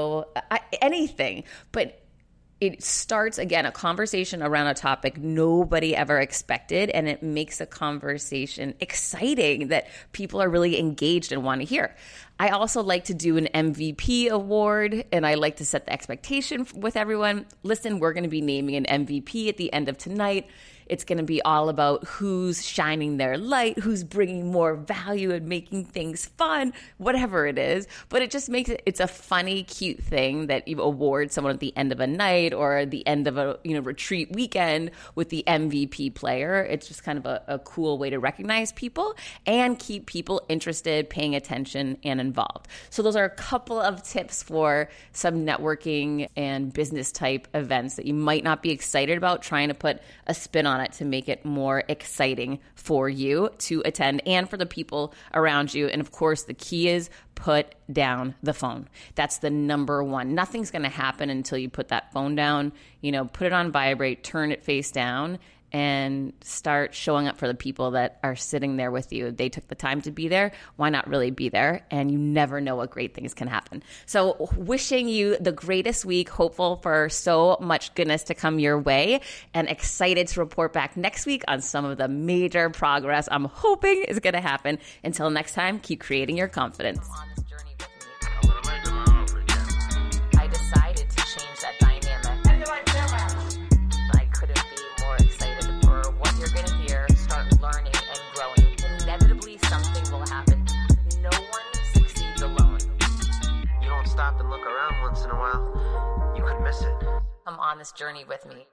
anything. But it starts, again, a conversation around a topic nobody ever expected, and it makes a conversation exciting that people are really engaged and want to hear. I also like to do an MVP award, and I like to set the expectation with everyone. Listen, we're going to be naming an MVP at the end of tonight. It's going to be all about who's shining their light, who's bringing more value and making things fun, whatever it is. But it just makes it's a funny, cute thing that you award someone at the end of a night or the end of a retreat weekend with the MVP player. It's just kind of a cool way to recognize people and keep people interested, paying attention, and involved. So those are a couple of tips for some networking and business type events that you might not be excited about, trying to put a spin on it to make it more exciting for you to attend and for the people around you. And of course, the key is put down the phone. That's the number one. Nothing's going to happen until you put that phone down, put it on vibrate, turn it face down, and start showing up for the people that are sitting there with you. They took the time to be there. Why not really be there? And you never know what great things can happen. So wishing you the greatest week, hopeful for so much goodness to come your way, and excited to report back next week on some of the major progress I'm hoping is going to happen. Until next time, keep creating your confidence. Stop and look around once in a while, you could miss it. Come on this journey with me.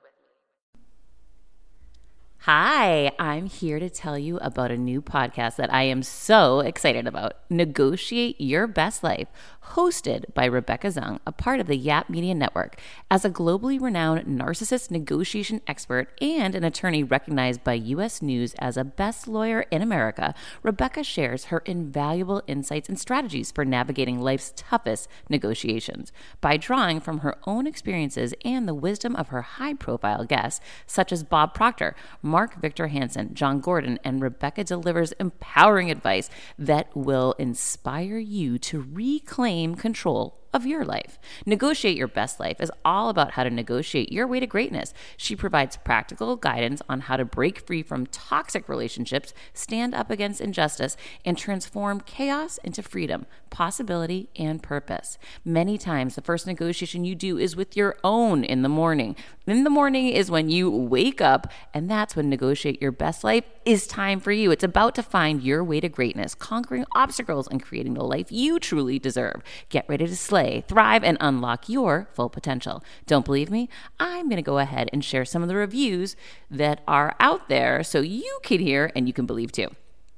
Hi, I'm here to tell you about a new podcast that I am so excited about, Negotiate Your Best Life, hosted by Rebecca Zung, a part of the Yap Media Network. As a globally renowned narcissist negotiation expert and an attorney recognized by U.S. News as a best lawyer in America, Rebecca shares her invaluable insights and strategies for navigating life's toughest negotiations. By drawing from her own experiences and the wisdom of her high-profile guests, such as Bob Proctor, Mark Victor Hansen, John Gordon, and Rebecca delivers empowering advice that will inspire you to reclaim control of your life. Negotiate Your Best Life is all about how to negotiate your way to greatness. She provides practical guidance on how to break free from toxic relationships, stand up against injustice, and transform chaos into freedom, possibility, and purpose. Many times, the first negotiation you do is with your own in the morning. In the morning is when you wake up, and that's when Negotiate Your Best Life is time for you. It's about to find your way to greatness, conquering obstacles, and creating the life you truly deserve. Get ready to slay, thrive, and unlock your full potential. Don't believe me? I'm going to go ahead and share some of the reviews that are out there so you can hear and you can believe too.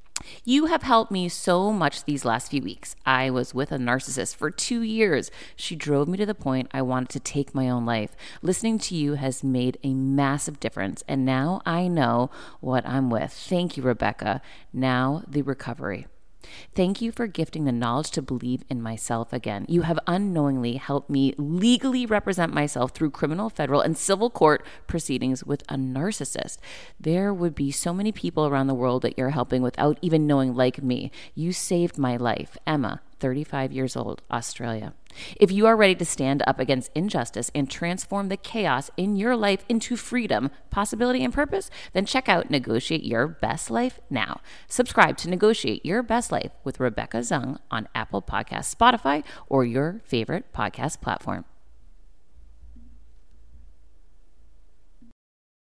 You have helped me so much these last few weeks. I was with a narcissist for 2 years. She drove me to the point I wanted to take my own life. Listening to you has made a massive difference, and now I know what I'm with. Thank you, Rebecca. Now the recovery. Thank you for gifting the knowledge to believe in myself again. You have unknowingly helped me legally represent myself through criminal, federal, and civil court proceedings with a narcissist. There would be so many people around the world that you're helping without even knowing, like me. You saved my life. Emma, 35 years old, Australia. If you are ready to stand up against injustice and transform the chaos in your life into freedom, possibility, and purpose, then check out Negotiate Your Best Life now. Subscribe to Negotiate Your Best Life with Rebecca Zung on Apple Podcasts, Spotify, or your favorite podcast platform.